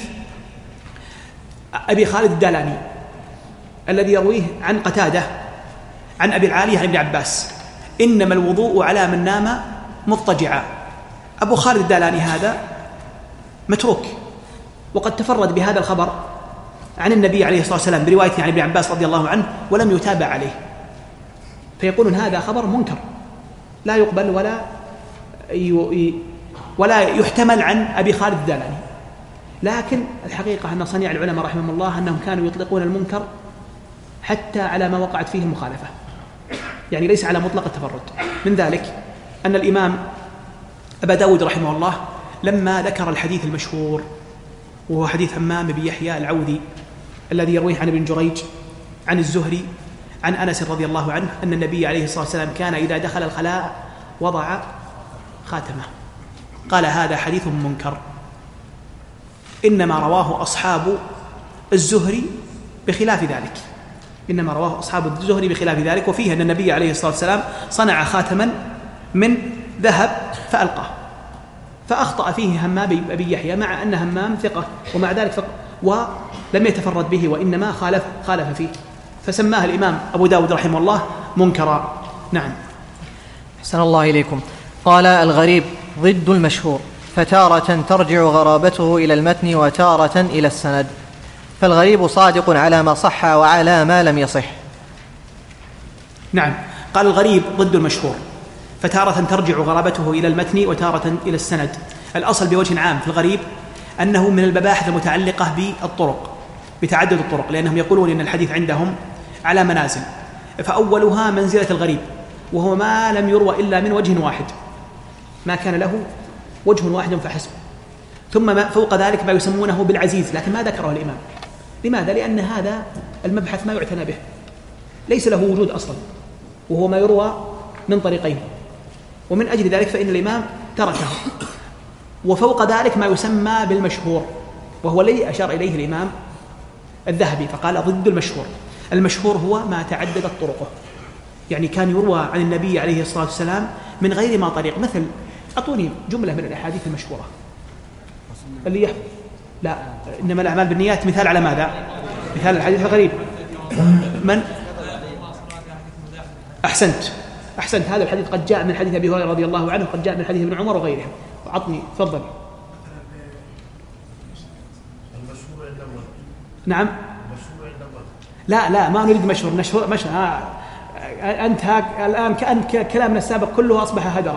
أبي خالد الدالاني الذي يرويه عن قتادة عن أبي العالية عن ابن عباس، إنما الوضوء على من نام مضطجعا. أبو خالد الدالاني هذا متروك، وقد تفرد بهذا الخبر عن النبي عليه الصلاة والسلام بروايته عن ابن عباس رضي الله عنه ولم يتابع عليه، فيقولون هذا خبر منكر لا يقبل ولا ولا يحتمل عن أبي خالد الدالاني. لكن الحقيقة أن صنيع العلماء رحمهم الله أنهم كانوا يطلقون المنكر حتى على ما وقعت فيه المخالفة، يعني ليس على مطلق التفرد. من ذلك أن الإمام أبا داود رحمه الله لما ذكر الحديث المشهور وهو حديث همام بن يحيى العوذي الذي يرويه عن ابن جريج عن الزهري عن أنس رضي الله عنه أن النبي عليه الصلاة والسلام كان إذا دخل الخلاء وضع خاتمه، قال هذا حديث منكر، إنما رواه أصحاب الزهري بخلاف ذلك، إنما رواه أصحاب الزهري بخلاف ذلك. وفيه أن النبي عليه الصلاة والسلام صنع خاتما من ذهب فألقاه، فأخطأ فيه همام بن يحيى مع أن همام ثقة، ومع ذلك فق... ولم يتفرد به وإنما خالف خالف فيه، فسماه الإمام أبو داود رحمه الله منكرا. نعم. أحسن الله إليكم. قال الغريب ضد المشهور، فتارة ترجع غرابته إلى المتن وتارة إلى السند، فالغريب صادق على ما صح وعلى ما لم يصح. نعم، قال الغريب ضد المشهور، فتارة ترجع غرابته إلى المتن وتارة إلى السند. الأصل بوجه عام في الغريب أنه من المباحث المتعلقة بالطرق، بتعدد الطرق، لأنهم يقولون إن الحديث عندهم على منازل، فأولها منزلة الغريب وهو ما لم يروى إلا من وجه واحد، ما كان له وجه واحد فحسب، ثم ما فوق ذلك ما يسمونه بالعزيز، لكن ما ذكره الإمام. لماذا؟ لأن هذا المبحث ما يعتنى به، ليس له وجود أصلا، وهو ما يروى من طريقين، ومن أجل ذلك فإن الإمام تركه. وفوق ذلك ما يسمى بالمشهور، وهو الذي أشار إليه الإمام الذهبي فقال ضد المشهور. المشهور هو ما تعددت طرقه، يعني كان يروى عن النبي عليه الصلاة والسلام من غير ما طريق. مثل أعطوني جملة من الأحاديث المشهورة اللي يحفظ. لا، إنما الأعمال بالنيات مثال على ماذا؟ مثال الحديث الغريب. من؟ أحسنت أحسنت هذا الحديث قد جاء من حديث أبي هريرة رضي الله عنه، قد جاء من حديث ابن عمر وغيرهم. أعطني تفضل. نعم. لا لا ما نريد مشهور مشهور مشهور آه. أنت هاك الآن كأن كلامنا السابق كله أصبح هدرا.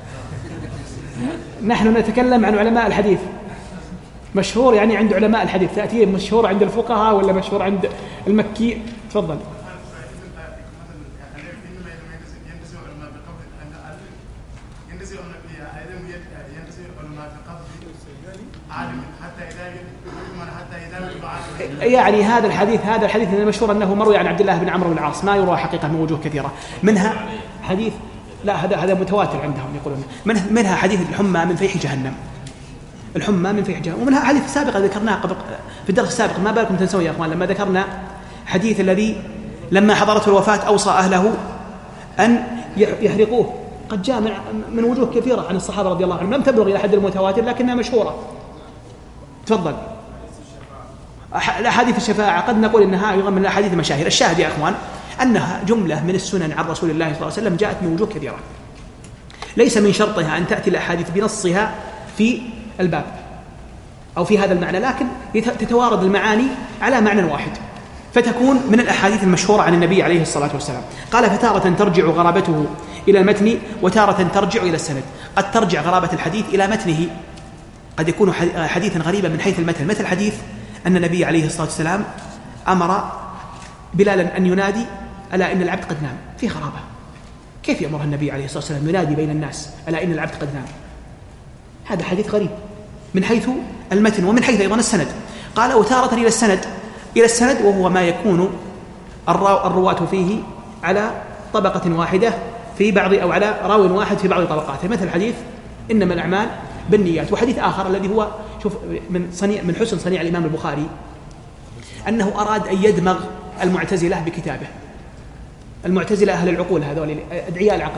نحن نتكلم عن علماء الحديث. مشهور يعني عند علماء الحديث، تأتيه مشهور عند الفقهاء ولا مشهور عند المكي؟ تفضل. يعني هذا الحديث هذا الحديث المشهور أنه مروي عن عبد الله بن عمرو بن العاص، ما يروى حقيقة من وجوه كثيرة، منها حديث لا هذا هذا متواتر عندهم يقولون، منها حديث الحمى من فيح جهنم، الحمى من فيح جهنم. ومنها أحاديث سابقة ذكرناها قبل في الدرس السابق، ما بالكم تنسوا يا أخوان، لما ذكرنا حديث الذي لما حضرته الوفاة أوصى أهله أن يحرقوه، قد جاء من وجوه كثيرة عن الصحابة رضي الله عنهم، لم تبلغ إلى حد المتواتر لكنها مشهورة. تفضل. الأحاديث الشفاعة قد نقول إنها أيضا من الأحاديث المشاهير. الشاهد يا أخوان أنها جملة من السنن عن رسول الله صلى الله عليه وسلم جاءت من وجوه كثيرة، ليس من شرطها أن تأتي الأحاديث بنصها في الباب أو في هذا المعنى، لكن تتوارد المعاني على معنى واحد فتكون من الأحاديث المشهورة عن النبي عليه الصلاة والسلام. قال فتارة ترجع غرابته إلى المتن وتارة ترجع إلى السند. قد ترجع غرابة الحديث إلى متنه، قد يكون حديثا غريبا من حيث المتن، مثل حديث أن النبي عليه الصلاة والسلام أمر بلالا أن ينادي ألا إن العبد قد نام. في غرابة، كيف يأمر النبي عليه الصلاة والسلام ينادي بين الناس ألا إن العبد قد نام؟ هذا حديث غريب من حيث المتن ومن حيث أيضا السند. قال وتارة إلى السند إلى السند وهو ما يكون الرواة فيه على طبقة واحدة في بعض أو على راو واحد في بعض طبقاته، مثل حديث إنما الأعمال بالنيات. وحديث آخر الذي هو شوف من صنيع من حسن صنيع الإمام البخاري أنه أراد أن يدمغ المعتزلة بكتابه. المعتزلة أهل العقول هذول أدعياء العقل،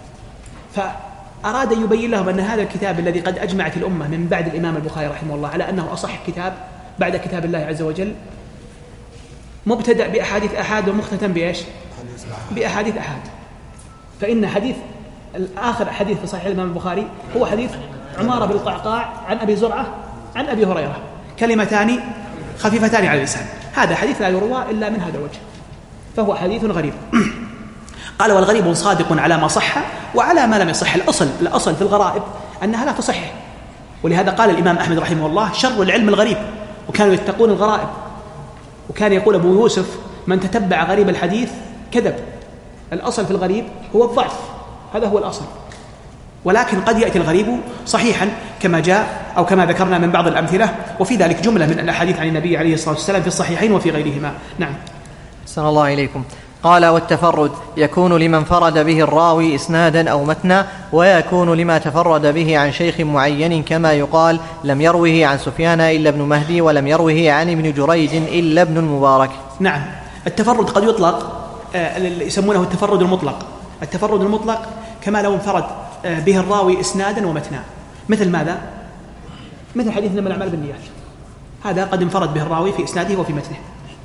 فأراد أن يبين لهم أن هذا الكتاب الذي قد أجمعت الأمة من بعد الإمام البخاري رحمه الله على أنه أصح كتاب بعد كتاب الله عز وجل، مبتدأ بأحاديث أحاد ومختتم بإيش؟ بأحاديث أحاد. فإن حديث الآخر حديث في صحيح الإمام البخاري هو حديث عمارة بالقعقاع عن أبي زرعة عن أبي هريرة، كلمتان خفيفتان على اللسان. هذا حديث لا يروى إلا من هذا الوجه، فهو حديث غريب. قال والغريب صادق على ما صح وعلى ما لم يصح. الأصل الأصل في الغرائب أنها لا تصح، ولهذا قال الإمام أحمد رحمه الله شر العلم الغريب، وكانوا يتقون الغرائب. وكان يقول أبو يوسف من تتبع غريب الحديث كذب. الأصل في الغريب هو الضعف، هذا هو الأصل، ولكن قد يأتي الغريب صحيحا كما جاء أو كما ذكرنا من بعض الأمثلة، وفي ذلك جملة من الأحاديث عن النبي عليه الصلاة والسلام في الصحيحين وفي غيرهما. نعم. أحسن الله إليكم. قال والتفرد يكون لمن فرد به الراوي إسنادا أو متنا، ويكون لما تفرد به عن شيخ معين، كما يقال لم يروه عن سفيان إلا ابن مهدي ولم يروه عن ابن جريج إلا ابن المبارك. نعم. التفرد قد يطلق يسمونه التفرد المطلق. التفرد المطلق كما لو انفرد به الراوي إسنادا ومتنا. مثل ماذا؟ مثل حديث إنما الأعمال بالنيات، هذا قد انفرد به الراوي في إسناده وفي متنه.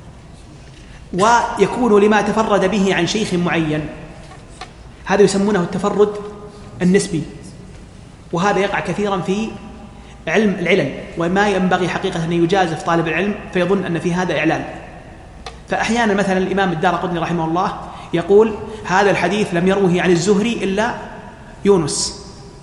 ويكون لما تفرد به عن شيخ معين، هذا يسمونه التفرد النسبي، وهذا يقع كثيرا في علم العلل، وما ينبغي حقيقة أن يجازف طالب العلم فيظن أن في هذا إعلال. فأحيانا مثلا الإمام الدارقطني رحمه الله يقول هذا الحديث لم يروه عن الزهري إلا يونس.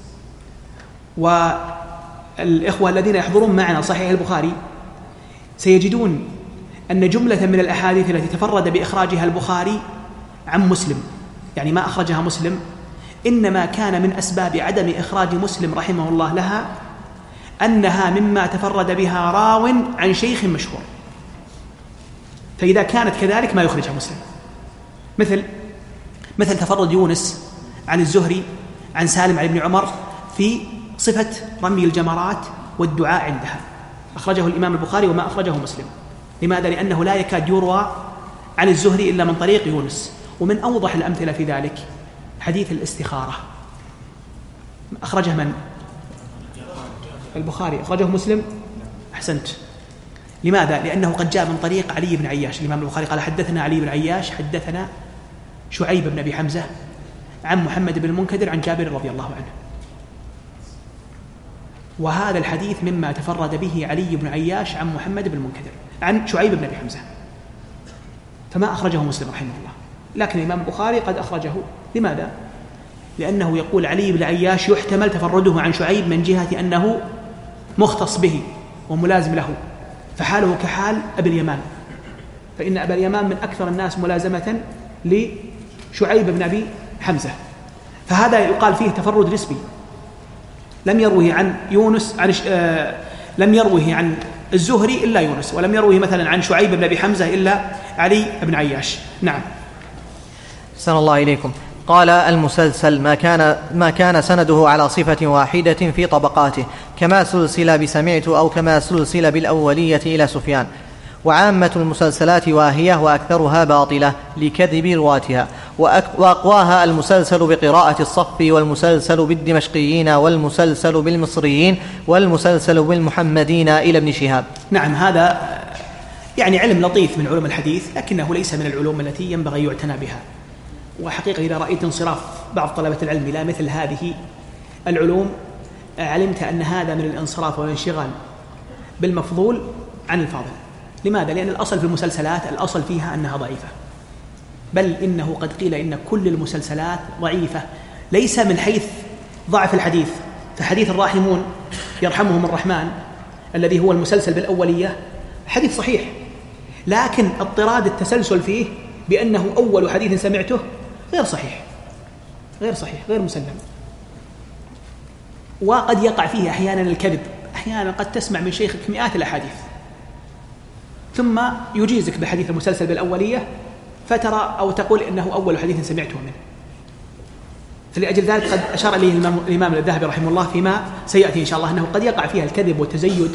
والإخوة الذين يحضرون معنا صحيح البخاري سيجدون أن جملة من الأحاديث التي تفرد بإخراجها البخاري عن مسلم، يعني ما أخرجها مسلم، إنما كان من أسباب عدم إخراج مسلم رحمه الله لها أنها مما تفرد بها راو عن شيخ مشهور، فإذا كانت كذلك ما يخرجها مسلم. مثل مثل تفرد يونس عن الزهري عن سالم عن ابن عمر في صفة رمي الجمرات والدعاء عندها، أخرجه الإمام البخاري وما أخرجه مسلم. لماذا؟ لأنه لا يكاد يروى عن الزهري إلا من طريق يونس. ومن أوضح الأمثلة في ذلك حديث الاستخارة، أخرجه من؟ البخاري. أخرجه مسلم؟ أحسنت. لماذا؟ لأنه قد جاء من طريق علي بن عياش. الإمام البخاري قال حدثنا علي بن عياش حدثنا شعيب بن أبي حمزة عن محمد بن المنكدر عن جابر رضي الله عنه. وهذا الحديث مما تفرد به علي بن عياش عن محمد بن المنكدر عن شعيب بن أبي حمزة، فما أخرجه مسلم رحمه الله، لكن الإمام البخاري قد أخرجه. لماذا؟ لأنه يقول علي بن عياش يحتمل تفرده عن شعيب من جهة أنه مختص به وملازم له، فحاله كحال أبي اليمان، فإن أبا اليمان من أكثر الناس ملازمة لشعيب بن أبي حمزة، فهذا يقال فيه تفرد نسبي. لم يروه عن يونس عن آه لم يروه عن الزهري إلا يونس، ولم يروه مثلا عن شعيب بن أبي حمزة إلا علي بن عياش. نعم. أحسن الله إليكم. قال المسلسل ما كان, ما كان سنده على صفة واحدة في طبقاته، كما سلسل بسمعت أو كما سلسل بالأولية إلى سفيان. وعامة المسلسلات واهية وأكثرها باطلة لكذب رواتها، وأقواها المسلسل بقراءة الصف، والمسلسل بالدمشقيين، والمسلسل بالمصريين، والمسلسل بالمحمدين إلى ابن شهاب. نعم، هذا يعني علم لطيف من علوم الحديث، لكنه ليس من العلوم التي ينبغي يعتنى بها. وحقيقة إذا رأيت انصراف بعض طلبة العلم إلى مثل هذه العلوم علمت أن هذا من الانصراف والانشغال بالمفضول عن الفاضل. لماذا؟ لأن الأصل في المسلسلات الأصل فيها أنها ضعيفة، بل إنه قد قيل إن كل المسلسلات ضعيفة، ليس من حيث ضعف الحديث، فحديث الراحمون يرحمهم الرحمن الذي هو المسلسل بالأولية حديث صحيح، لكن اضطراد التسلسل فيه بأنه أول حديث سمعته غير صحيح، غير صحيح غير مسلم. وقد يقع فيه أحيانا الكذب، أحيانا قد تسمع من شيخك مئات الأحاديث ثم يجيزك بحديث المسلسل بالأولية فترى أو تقول إنه أول حديث سمعته منه. فلأجل ذلك قد أشار إليه الإمام الذهبي رحمه الله فيما سيأتي إن شاء الله أنه قد يقع فيها الكذب والتزيد.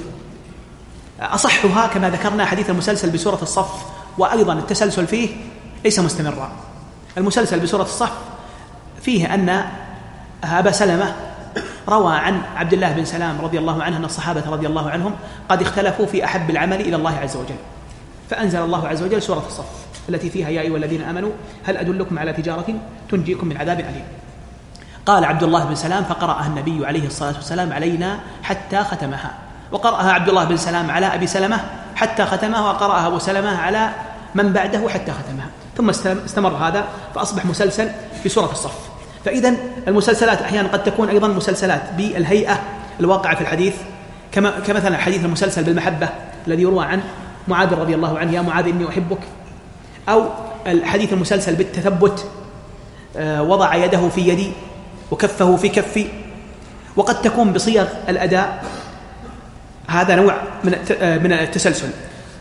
أصحها كما ذكرنا حديث المسلسل بسورة الصف، وأيضا التسلسل فيه ليس مستمرا. المسلسل بسورة الصف فيه أن أبا سلمة روى عن عبد الله بن سلام رضي الله عنه أن الصحابة رضي الله عنهم قد اختلفوا في أحب العمل إلى الله عز وجل، فأنزل الله عز وجل سورة الصف التي فيها يا أيها الذين آمنوا هل أدلكم على تجارة تنجيكم من عذاب أليم. قال عبد الله بن سلام فقرأها النبي عليه الصلاة والسلام علينا حتى ختمها، وقرأها عبد الله بن سلام على أبي سلمة حتى ختمها، وقرأها أبو سلمة على من بعده حتى ختمها، ثم استمر هذا فأصبح مسلسل في سورة الصف. فإذا المسلسلات أحيانا قد تكون أيضا مسلسلات بالهيئة الواقعة في الحديث، كما كمثلا حديث المسلسل بالمحبة الذي يروى عن معاذ رضي الله عنه يا معاذ إني أحبك، أو الحديث المسلسل بالتثبت وضع يده في يدي وكفه في كفي. وقد تكون بصيغ الأداء، هذا نوع من التسلسل.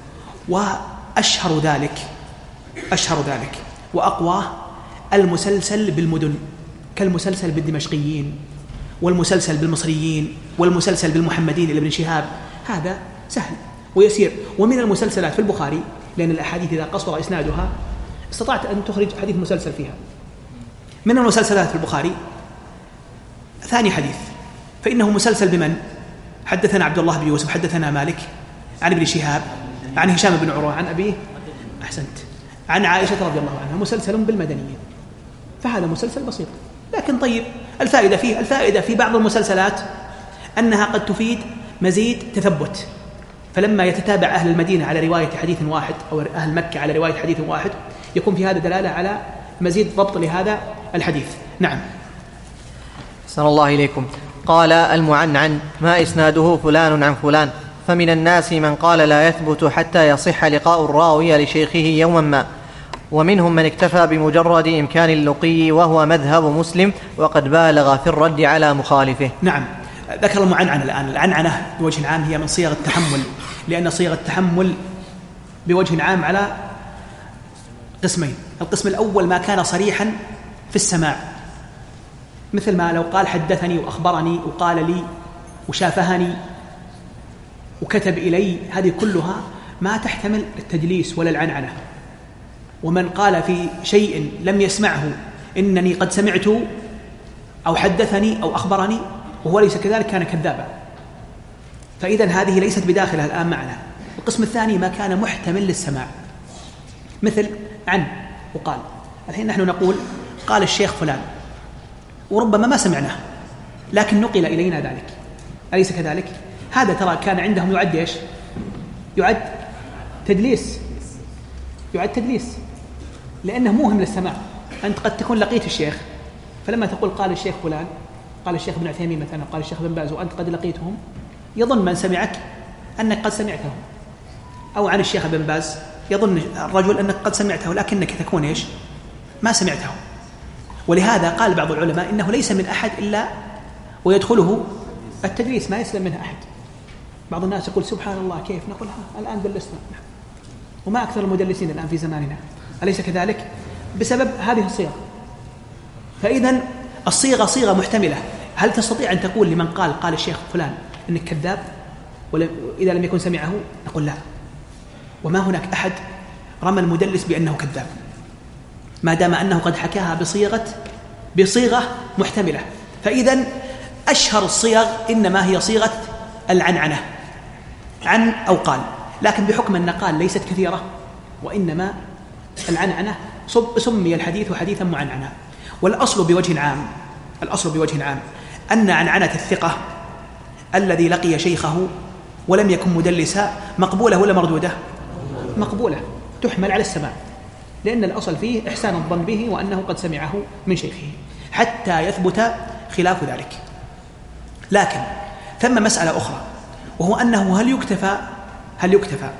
وأشهر ذلك أشهر ذلك وأقواه المسلسل بالمدن، كالمسلسل بالدمشقيين، والمسلسل بالمصريين، والمسلسل بالمحمدين لابن شهاب. هذا سهل ويسير. ومن المسلسلات في البخاري، لأن الأحاديث إذا قصر إسنادها استطعت أن تخرج حديث مسلسل فيها. من المسلسلات في البخاري ثاني حديث، فإنه مسلسل بمن؟ حدثنا عبد الله بن يوسف حدثنا مالك عن ابن شهاب عن هشام بن عروة عن أبيه أحسنت عن عائشة رضي الله عنها، مسلسل بالمدنيين. فهذا مسلسل بسيط، لكن طيب الفائدة فيه الفائدة في بعض المسلسلات أنها قد تفيد مزيد تثبت، فلما يتتابع أهل المدينة على رواية حديث واحد أو أهل مكة على رواية حديث واحد يكون في هذا دلالة على مزيد ضبط لهذا الحديث. نعم. أحسن الله إليكم. قال المعنعن ما إسناده فلان عن فلان، فمن الناس من قال لا يثبت حتى يصح لقاء الراوي لشيخه يوما ما، ومنهم من اكتفى بمجرد إمكان اللقي وهو مذهب مسلم، وقد بالغ في الرد على مخالفه. نعم، ذكر المعنعنة الآن. العنعنة بوجه عام هي من صيغ التحمل، لأن صيغ التحمل بوجه عام على قسمين. القسم الأول ما كان صريحا في السماع، مثل ما لو قال حدثني وأخبرني وقال لي وشافهني وكتب إلي، هذه كلها ما تحتمل التدليس ولا العنعنة. ومن قال في شيء لم يسمعه إنني قد سمعت أو حدثني أو أخبرني وهو ليس كذلك كان كذابا. فإذا هذه ليست بداخلها الآن معنا. القسم الثاني ما كان محتمل للسماع، مثل عن وقال. الحين نحن نقول قال الشيخ فلان، وربما ما سمعناه لكن نقل إلينا ذلك، أليس كذلك؟ هذا ترى كان عندهم يعد إيش؟ يعد تدليس، يعد تدليس لأنه موهم للسماع. أنت قد تكون لقيت الشيخ، فلما تقول قال الشيخ فلان، قال الشيخ ابن عثيمين مثلا، قال الشيخ بن باز، وأنت قد لقيتهم، يظن من سمعك أنك قد سمعتهم. أو عن الشيخ بن باز يظن الرجل أنك قد سمعته لكنك تكون إيش؟ ما سمعته. ولهذا قال بعض العلماء إنه ليس من أحد إلا ويدخله التدليس، ما يسلم منها أحد. بعض الناس يقول سبحان الله كيف، نقول الآن دلسنا، وما أكثر المدلسين الآن في زماننا، أليس كذلك؟ بسبب هذه الصيغة. فإذن الصيغة صيغة محتملة. هل تستطيع أن تقول لمن قال قال الشيخ فلان إنك كذاب وإذا لم يكن سمعه؟ نقول لا. وما هناك أحد رمى المدلس بأنه كذاب ما دام أنه قد حكاها بصيغة بصيغة محتملة. فإذن أشهر الصيغ إنما هي صيغة العنعنة، عن أو قال، لكن بحكم أن قال ليست كثيرة وإنما العنعنة سمي الحديث حديثا معنعنا. والأصل بوجه عام الأصل بوجه عام أن عنعنة الثقة الذي لقي شيخه ولم يكن مدلسا مقبولة ولا مردودة؟ مقبولة، تحمل على السماع، لأن الأصل فيه إحسان الظن به وأنه قد سمعه من شيخه حتى يثبت خلاف ذلك. لكن ثم مسألة أخرى، وهو أنه هل يكتفى هل يكتفى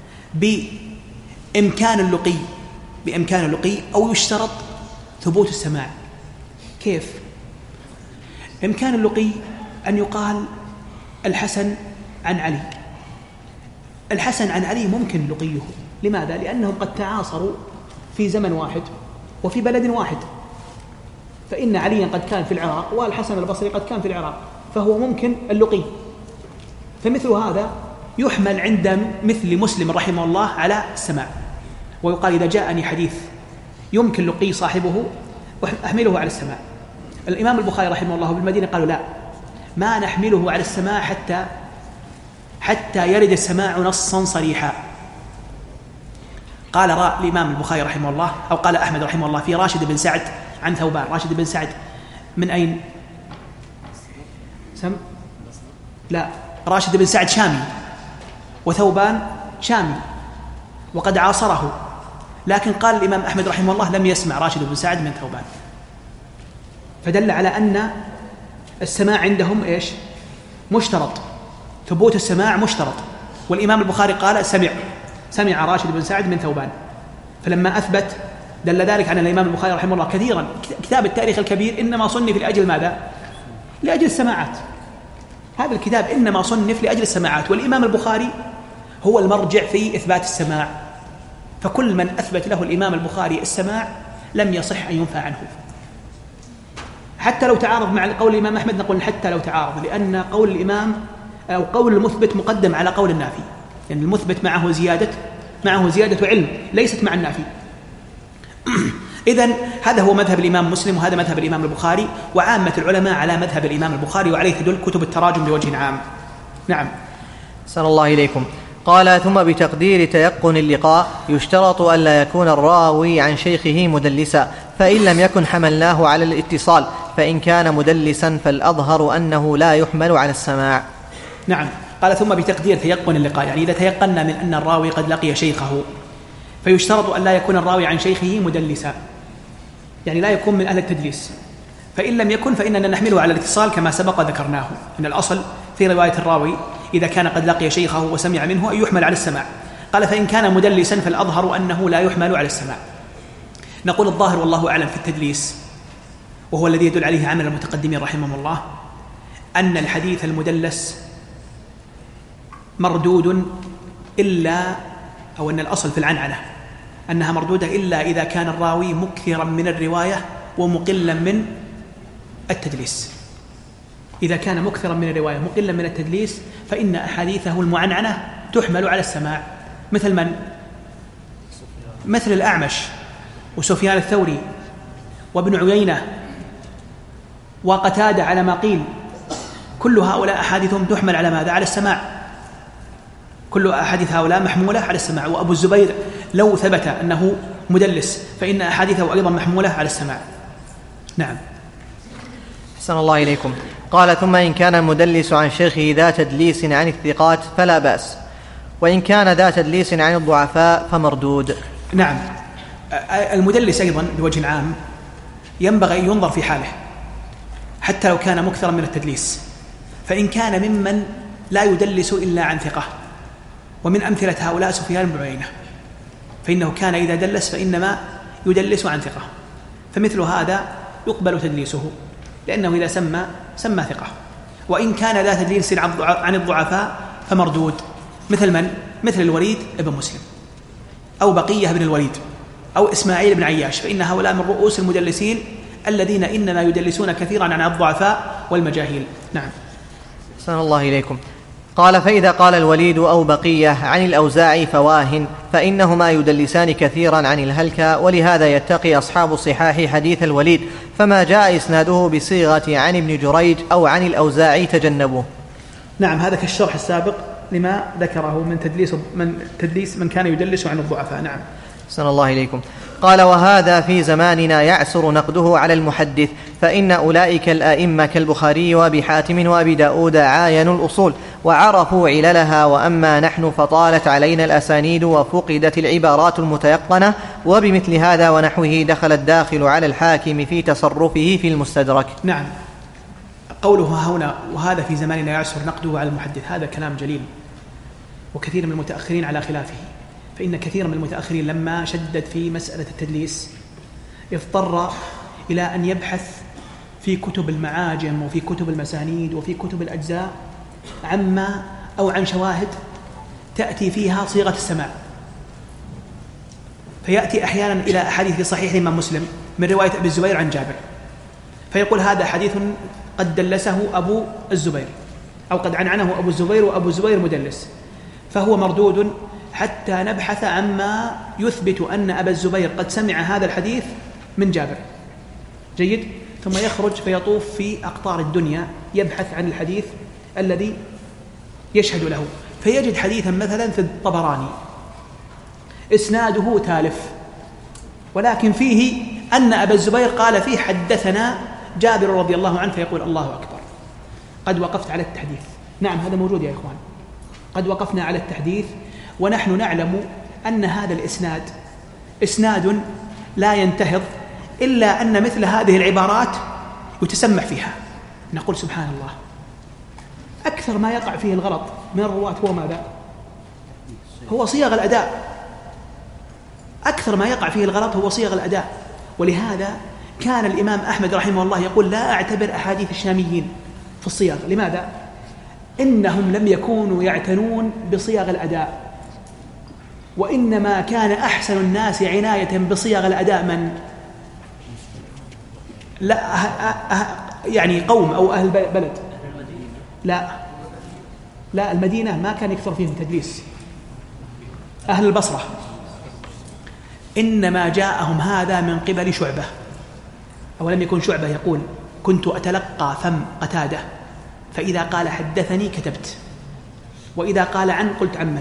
بإمكان اللقي بإمكان اللقي أو يشترط ثبوت السماع؟ كيف؟ إمكان اللقي أن يقال الحسن عن علي. الحسن عن علي ممكن لقيه. لماذا؟ لأنهم قد تعاصروا في زمن واحد وفي بلد واحد، فإن عليا قد كان في العراق والحسن البصري قد كان في العراق، فهو ممكن اللقي. فمثل هذا يحمل عند مثل مسلم رحمه الله على السماع، ويقال إذا جاءني حديث يمكن لقي صاحبه أحمله على السماع. الإمام البخاري رحمه الله بالمدينة قالوا لا، ما نحمله على السماع حتى حتى يرد السماع نصا صريحا. قال الإمام البخاري رحمه الله أو قال أحمد رحمه الله في راشد بن سعد عن ثوبان. راشد بن سعد من أين؟ سم؟ لا، راشد بن سعد شامي وثوبان شامي وقد عاصره، لكن قال الإمام أحمد رحمه الله لم يسمع راشد بن سعد من ثوبان، فدل على أن السماع عندهم إيش؟ مشترط، ثبوت السماع مشترط. والإمام البخاري قال سمع سمع راشد بن سعد من ثوبان، فلما أثبت دل ذلك على الإمام البخاري رحمه الله كثيرا كتاب التاريخ الكبير إنما صنف لأجل ماذا؟ لأجل السماعات. هذا الكتاب إنما صنف لأجل السماعات، والإمام البخاري هو المرجع في إثبات السماع، فكل من أثبت له الإمام البخاري السماع لم يصح أن ينفى عنه، حتى لو تعارض مع قول الإمام أحمد نقول حتى لو تعارض، لأن قول الإمام أو قول المثبت مقدم على قول النافي، يعني المثبت معه زيادة معه زيادة علم ليست مع النافي. إذن هذا هو مذهب الإمام مسلم وهذا مذهب الإمام البخاري، وعامة العلماء على مذهب الإمام البخاري، وعليه تدل كتب التراجم بوجه عام. نعم. أحسن الله إليكم. قال ثم بتقدير تيقن اللقاء يشترط ألا يكون الراوي عن شيخه مدلسا، فإن لم يكن حملناه على الاتصال، فإن كان مدلسا فالأظهر أنه لا يحمل على السماع. نعم. قال ثم بتقدير تيقن اللقاء، يعني إذا تيقنا من أن الراوي قد لقي شيخه فيشترط أن لا يكون الراوي عن شيخه مدلسا، يعني لا يكون من أهل التدليس. فإن لم يكن فإننا نحمله على الاتصال كما سبق ذكرناه، إن الأصل في رواية الراوي إذا كان قد لقي شيخه وسمع منه أن يحمل على السماع. قال فإن كان مدلسا فالأظهر أنه لا يحمل على السماع. نقول الظاهر والله أعلم في التدليس، وهو الذي يدل عليه عمل المتقدمين رحمهم الله، أن الحديث المدلس مردود إلا أو أن الأصل في العنعنة أنها مردودة إلا إذا كان الراوي مكثرا من الرواية ومقلا من التدليس. إذا كان مكثرا من الرواية مقلا من التدليس فإن أحاديثه المعنعنة تحمل على السماع. مثل من؟ مثل الأعمش وسفيان الثوري وابن عيينة وقتادة على ما قيل، كل هؤلاء أحاديثهم تحمل على ماذا؟ على السماع. كل أحاديث هؤلاء محمولة على السماع. وأبو الزبير لو ثبت أنه مدلس فإن أحاديثه أيضا محمولة على السماع. نعم. أحسن الله إليكم. قال ثم إن كان المدلس عن شيخه ذا تدليس عن الثقات فلا بأس، وإن كان ذا تدليس عن الضعفاء فمردود. نعم. المدلس أيضا بوجه عام ينبغي أن ينظر في حاله حتى لو كان مكثرا من التدليس. فإن كان ممن لا يدلس إلا عن ثقة، ومن أمثلة هؤلاء سفيان بن عيينة، فإنه كان إذا دلس فإنما يدلس عن ثقة، فمثل هذا يقبل تدليسه لأنه إذا سمى سمى ثقة. وإن كان ذا تدليس عن الضعفاء فمردود، مثل من؟ مثل الوليد ابن مسلم أو بقية بن الوليد أو إسماعيل بن عياش، فإن هؤلاء من رؤوس المدلسين الذين إنما يدلسون كثيرا عن الضعفاء والمجاهيل. نعم. أحسن الله إليكم. قال: فإذا قال الوليد أو بقية عن الأوزاعي فواهن، فإنهما يدلسان كثيرا عن الهلكة، ولهذا يتقي أصحاب الصحاح حديث الوليد، فما جاء إسناده بصيغة عن ابن جريج أو عن الأوزاعي تجنبوه. نعم، هذا كالشرح السابق لما ذكره من تدليس من, تدليس من كان يدلس عن الضعفاء. نعم. أحسن الله إليكم. قال: وهذا في زماننا يعسر نقده على المحدث، فإن أولئك الأئمة كالبخاري وأبي حاتم وأبي داود عاينوا الأصول وعرفوا عللها، وأما نحن فطالت علينا الأسانيد وفقدت العبارات المتيقنة، وبمثل هذا ونحوه دخل الداخل على الحاكم في تصرفه في المستدرك. نعم، قوله هنا وهذا في زماننا يعسر نقده على المحدث هذا كلام جليل، وكثير من المتأخرين على خلافه، فإن كثير من المتأخرين لما شدد في مسألة التدليس اضطر إلى أن يبحث في كتب المعاجم وفي كتب المسانيد وفي كتب الأجزاء عما أو عن شواهد تأتي فيها صيغة السماع، فيأتي أحيانا إلى أحاديث في صحيح الإمام مسلم من رواية أبي الزبير عن جابر، فيقول هذا حديث قد دلسه أبو الزبير، أو قد عنعنه أبو الزبير وأبو الزبير مدلس، فهو مردود حتى نبحث عما يثبت أن أبا الزبير قد سمع هذا الحديث من جابر. جيد. ثم يخرج فيطوف في أقطار الدنيا يبحث عن الحديث الذي يشهد له، فيجد حديثا مثلا في الطبراني إسناده تالف، ولكن فيه أن أبا الزبير قال فيه حدثنا جابر رضي الله عنه، فيقول الله أكبر، قد وقفت على التحديث. نعم، هذا موجود يا إخوان، قد وقفنا على التحديث، ونحن نعلم أن هذا الإسناد إسناد لا ينتهض إلا أن مثل هذه العبارات يتسمح فيها. نقول سبحان الله، أكثر ما يقع فيه الغلط من الرواة هو ماذا؟ هو صيغ الأداء. أكثر ما يقع فيه الغلط هو صيغ الأداء. ولهذا كان الإمام أحمد رحمه الله يقول لا أعتبر أحاديث الشاميين في الصيغ. لماذا؟ إنهم لم يكونوا يعتنون بصيغ الأداء، وإنما كان أحسن الناس عناية بصيغ الأداء من؟ لا أه أه يعني قوم أو أهل بلد. لا لا المدينة ما كان يكثر فيهم تدليس، أهل البصرة إنما جاءهم هذا من قبل شعبة. أولم يكن شعبة يقول كنت أتلقى فم قتادة، فإذا قال حدثني كتبت، وإذا قال عن قلت عمن،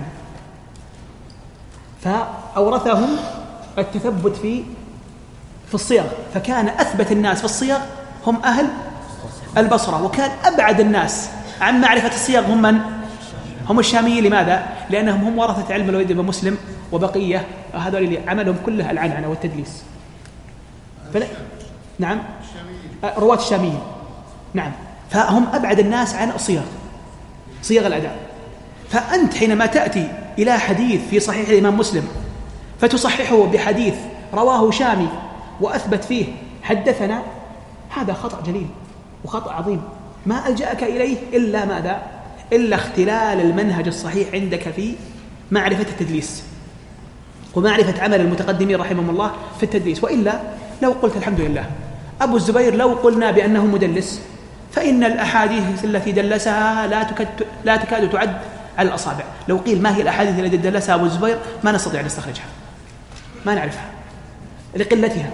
فأورثهم التثبت في في الصيغ، فكان أثبت الناس في الصيغ هم أهل البصرة، وكان أبعد الناس عن معرفة الصيغ هم من؟ هم الشاميين. لماذا؟ لأنهم هم ورثة علم الوليد بن مسلم وبقية، هذول اللي عملهم كله العنعنة والتدليس. فلا نعم، رواة الشاميين. نعم، فهم أبعد الناس عن الصيغ، صيغ الأداء. فأنت حينما تأتي إلى حديث في صحيح الإمام مسلم فتصححه بحديث رواه شامي وأثبت فيه حدثنا، هذا خطأ جليل وخطأ عظيم ما ألجأك إليه إلا ماذا؟ إلا اختلال المنهج الصحيح عندك في معرفة التدليس ومعرفة عمل المتقدمين رحمهم الله في التدليس. وإلا لو قلت الحمد لله أبو الزبير لو قلنا بأنه مدلس فإن الأحاديث التي دلسها لا تكاد, لا تكاد تعد على الأصابع. لو قيل ما هي الأحاديث التي دلسها أبو الزبير ما نستطيع أن نستخرجها، ما نعرفها لقلتها،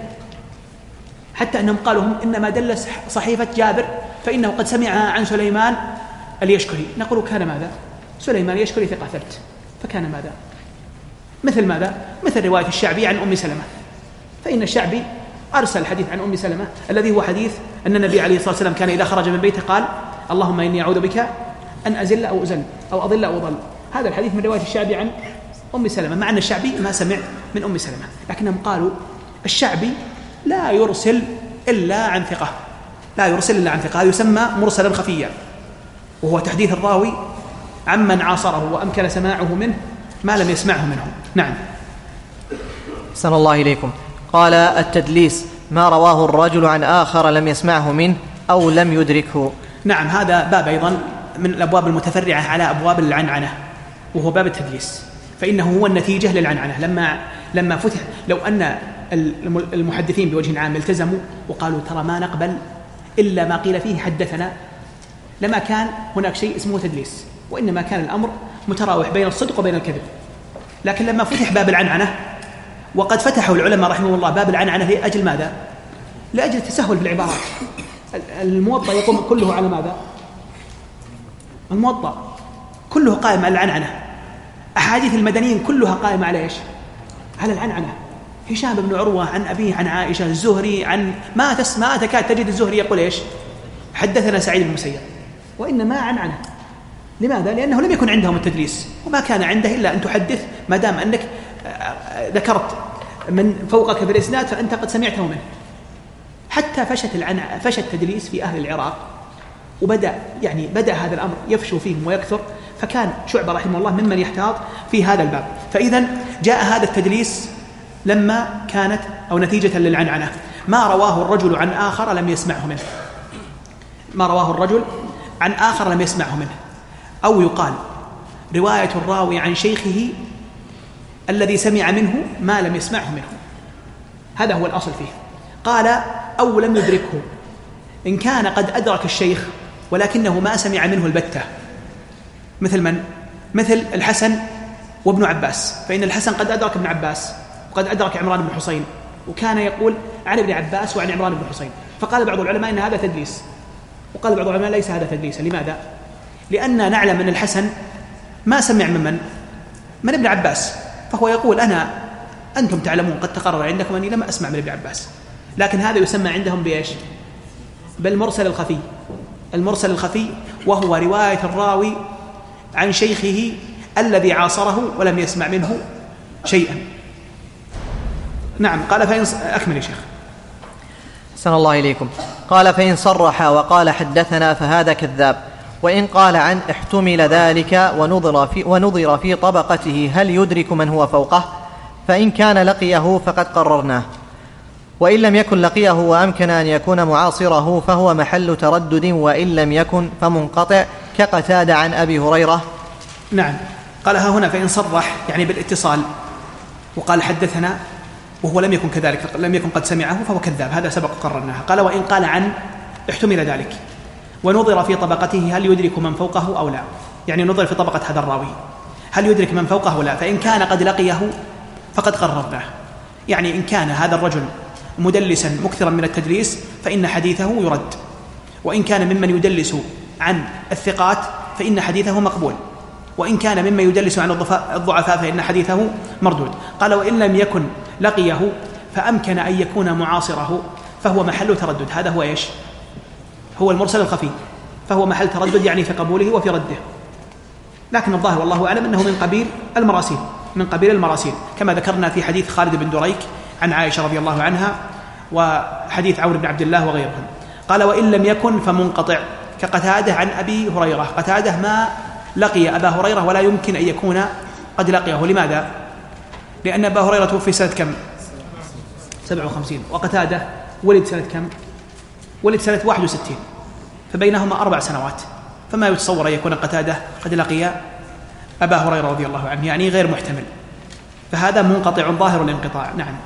حتى أنهم قالوا هم إنما دلس صحيفة جابر فإنه قد سمعها عن سليمان اليشكري. نقول كان ماذا؟ سليمان اليشكري ثقة ثبت، فكان ماذا؟ مثل ماذا؟ مثل رواية الشعبي عن أم سلمة، فإن الشعبي أرسل الحديث عن أم سلمة الذي هو حديث أن النبي عليه الصلاة والسلام كان إذا خرج من بيته قال اللهم إني أعوذ بك أن أزل أو أزل أو أضل أو أضل. هذا الحديث من رواية الشعبي عن أم سلمة، مع أن الشعبي ما سمع من أم سلمة، لكنهم قالوا الشعبي لا يرسل إلا عن ثقة، لا يرسل إلا عن ثقة، هذا يسمى مرسلا خفيا، وهو تحديث الراوي عمن عاصره وأمكن سماعه منه ما لم يسمعه منه. نعم. أحسن الله إليكم. قال التدليس ما رواه الرجل عن آخر لم يسمعه منه أو لم يدركه. نعم، هذا باب أيضا من الأبواب المتفرعة على أبواب العنعنة، وهو باب التدليس، فإنه هو النتيجة للعنعنة. لما لما فتح، لو أن المحدثين بوجه عام التزموا وقالوا ترى ما نقبل إلا ما قيل فيه حدثنا، لما كان هناك شيء اسمه تدليس، وإنما كان الأمر متراوح بين الصدق وبين الكذب. لكن لما فتح باب العنعنة، وقد فتحوا العلماء رحمه الله باب العنعنة لأجل ماذا؟ لأجل التسهل في العبارات. الموطأ يقوم كله على ماذا؟ الموطأ كله قائم على العنعنة، أحاديث المدنيين كلها قائمة على إيش؟ على العنعنة. هشام بن عروة عن أبيه عن عائشة، الزهري عن ما تس ما تكاد تجد الزهري يقول إيش؟ حدثنا سعيد بن المسيب، وإنما عنعنة. لماذا؟ لأنه لم يكن عندهم التدليس، وما كان عنده إلا أن تحدث ما دام أنك ذكرت من فوقك في الإسناد فأنت قد سمعته منه. حتى فشت العنعنة، فشت التدليس في أهل العراق، وبدأ يعني بدأ هذا الأمر يفشو فيهم ويكثر، فكان شعبة رحمه الله ممن يحتاط في هذا الباب. فإذا جاء هذا التدليس لما كانت أو نتيجة للعنعنة ما رواه الرجل عن آخر لم يسمعه منه، ما رواه الرجل عن آخر لم يسمعه منه، أو يقال رواية الراوي عن شيخه الذي سمع منه ما لم يسمعه منه، هذا هو الأصل فيه. قال أو لم يدركه، إن كان قد أدرك الشيخ ولكنه ما سمع منه البتة، مثل من؟ مثل الحسن وابن عباس، فإن الحسن قد أدرك ابن عباس وقد أدرك عمران بن حسين، وكان يقول عن ابن عباس وعن عمران بن حسين، فقال بعض العلماء إن هذا تدليس، وقال بعض العلماء ليس هذا تدليسا. لماذا؟ لأن نعلم أن الحسن ما سمع من من؟ من ابن عباس، فهو يقول أنا أنتم تعلمون قد تقرر عندكم أني لم أسمع من ابن عباس، لكن هذا يسمى عندهم بإيش؟ بالمرسل الخفي. المرسل الخفي وهو رواية الراوي عن شيخه الذي عاصره ولم يسمع منه شيئا. نعم. قال فإن أكمل يا شيخ. أحسن الله إليكم. قال فإن صرح وقال حدثنا فهذا كذاب، وإن قال عن احتمل ذلك ونظر في, ونظر في طبقته هل يدرك من هو فوقه، فإن كان لقيه فقد قررناه، وإن لم يكن لقيه وأمكن أن يكون معاصره فهو محل تردد، وإن لم يكن فمنقطع كقتادة عن أبي هريرة. نعم. قال ها هنا فإن صرح يعني بالاتصال وقال حدثنا وهو لم يكن كذلك، لم يكن قد سمعه، فهو كذاب، هذا سبق قررناها. قال وإن قال عن احتمل ذلك ونظر في طبقته هل يدرك من فوقه أو لا، يعني نظر في طبقة هذا الراوي هل يدرك من فوقه أو لا، فإن كان قد لقيه فقد قررناه، يعني إن كان هذا الرجل مدلسا مكثرا من التدليس فإن حديثه يرد، وإن كان ممن يدلس عن الثقات فإن حديثه مقبول، وإن كان ممن يدلس عن الضعفاء فإن حديثه مردود. قال وإن لم يكن لقيه فأمكن أن يكون معاصره فهو محل تردد، هذا هو إيش؟ هو المرسل الخفي، فهو محل تردد يعني في قبوله وفي رده. لكن الظاهر والله أعلم أنه من قبيل المراسيل، من قبيل المراسيل كما ذكرنا في حديث خالد بن دريك عن عائشة رضي الله عنها، وحديث عمرو بن عبد الله وغيرهم. قال وإن لم يكن فمنقطع كقتادة عن أبي هريرة، قتادة ما لقي أبا هريرة ولا يمكن أن يكون قد لقيه. لماذا؟ لأن أبا هريرة توفي سنة كم؟ سبعة وخمسين، وقتادة ولد سنة كم؟ ولد سنة واحد وستين، فبينهما أربع سنوات، فما يتصور أن يكون قتادة قد لقي أبا هريرة رضي الله عنه، يعني غير محتمل، فهذا منقطع ظاهر الانقطاع. نعم.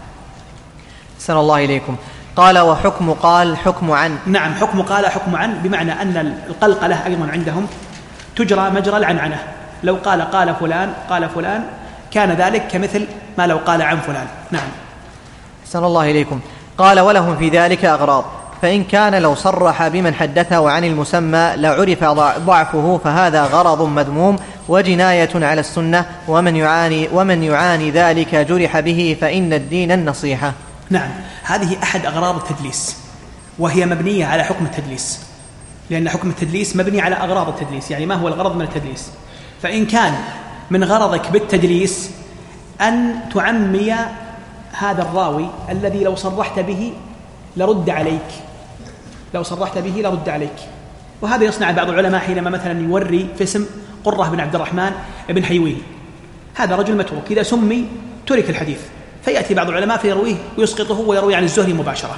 أحسن الله إليكم. قال وحكم قال حكم عن. نعم. حكم قال حكم عن، بمعنى أن القلقلة أيضا عندهم تجرى مجرى العنعنة، لو قال قال فلان قال فلان كان ذلك كمثل ما لو قال عن فلان. نعم. أحسن الله إليكم. قال ولهم في ذلك أغراض، فإن كان لو صرح بمن حدثه عن المسمى لعرف ضعفه فهذا غرض مذموم وجناية على السنة، ومن يعاني, ومن يعاني ذلك جرح به، فإن الدين النصيحة. نعم. هذه أحد أغراض التدليس، وهي مبنية على حكم التدليس، لأن حكم التدليس مبني على أغراض التدليس. يعني ما هو الغرض من التدليس؟ فإن كان من غرضك بالتدليس أن تعمي هذا الراوي الذي لو صرحت به لرد عليك، لو صرحت به لرد عليك، وهذا يصنع بعض العلماء حينما مثلا يوري في اسم قرة بن عبد الرحمن بن حيوين، هذا رجل متروك، إذا سمي ترك الحديث، فيأتي بعض العلماء فيرويه ويسقطه ويروي عن الزهري مباشرة،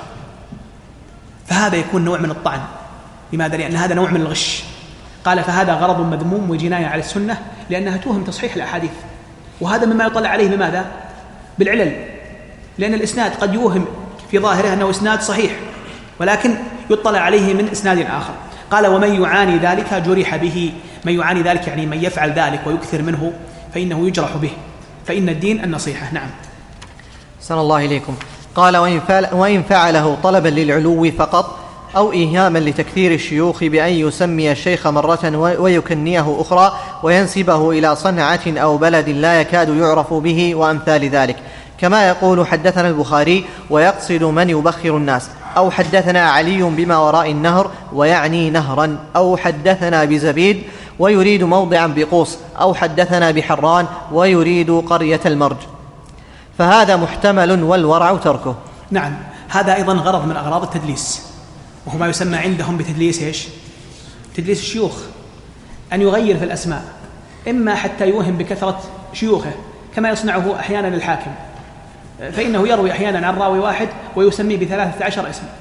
فهذا يكون نوع من الطعن. لماذا؟ لأن هذا نوع من الغش. قال فهذا غرض مذموم وجناية على السنة، لأنها توهم تصحيح الأحاديث، وهذا مما يطلع عليه بماذا؟ بالعلل. لأن الإسناد قد يوهم في ظاهره أنه إسناد صحيح، ولكن يطلع عليه من إسناد آخر. قال ومن يعاني ذلك جرح به. من يعاني ذلك يعني من يفعل ذلك ويكثر منه فإنه يجرح به، فإن الدين النصيحة. نعم. أحسن الله إليكم. قال وإن فعله طلبا للعلو فقط أو إيهاما لتكثير الشيوخ بأن يسمي الشيخ مرة ويكنيه أخرى وينسبه إلى صنعة أو بلد لا يكاد يعرف به وأمثال ذلك، كما يقول حدثنا البخاري ويقصد من يبخر الناس، أو حدثنا علي بما وراء النهر ويعني نهرا، أو حدثنا بزبيد ويريد موضعا بقوس، أو حدثنا بحران ويريد قرية المرج، فهذا محتمل والورع تركه. نعم، هذا أيضا غرض من أغراض التدليس، وهو ما يسمى عندهم بتدليس إيش؟ تدليس الشيوخ، أن يغير في الأسماء، إما حتى يوهم بكثرة شيوخه كما يصنعه أحيانا الحاكم، فإنه يروي أحيانا عن راوي واحد ويسميه بثلاثة عشر اسم،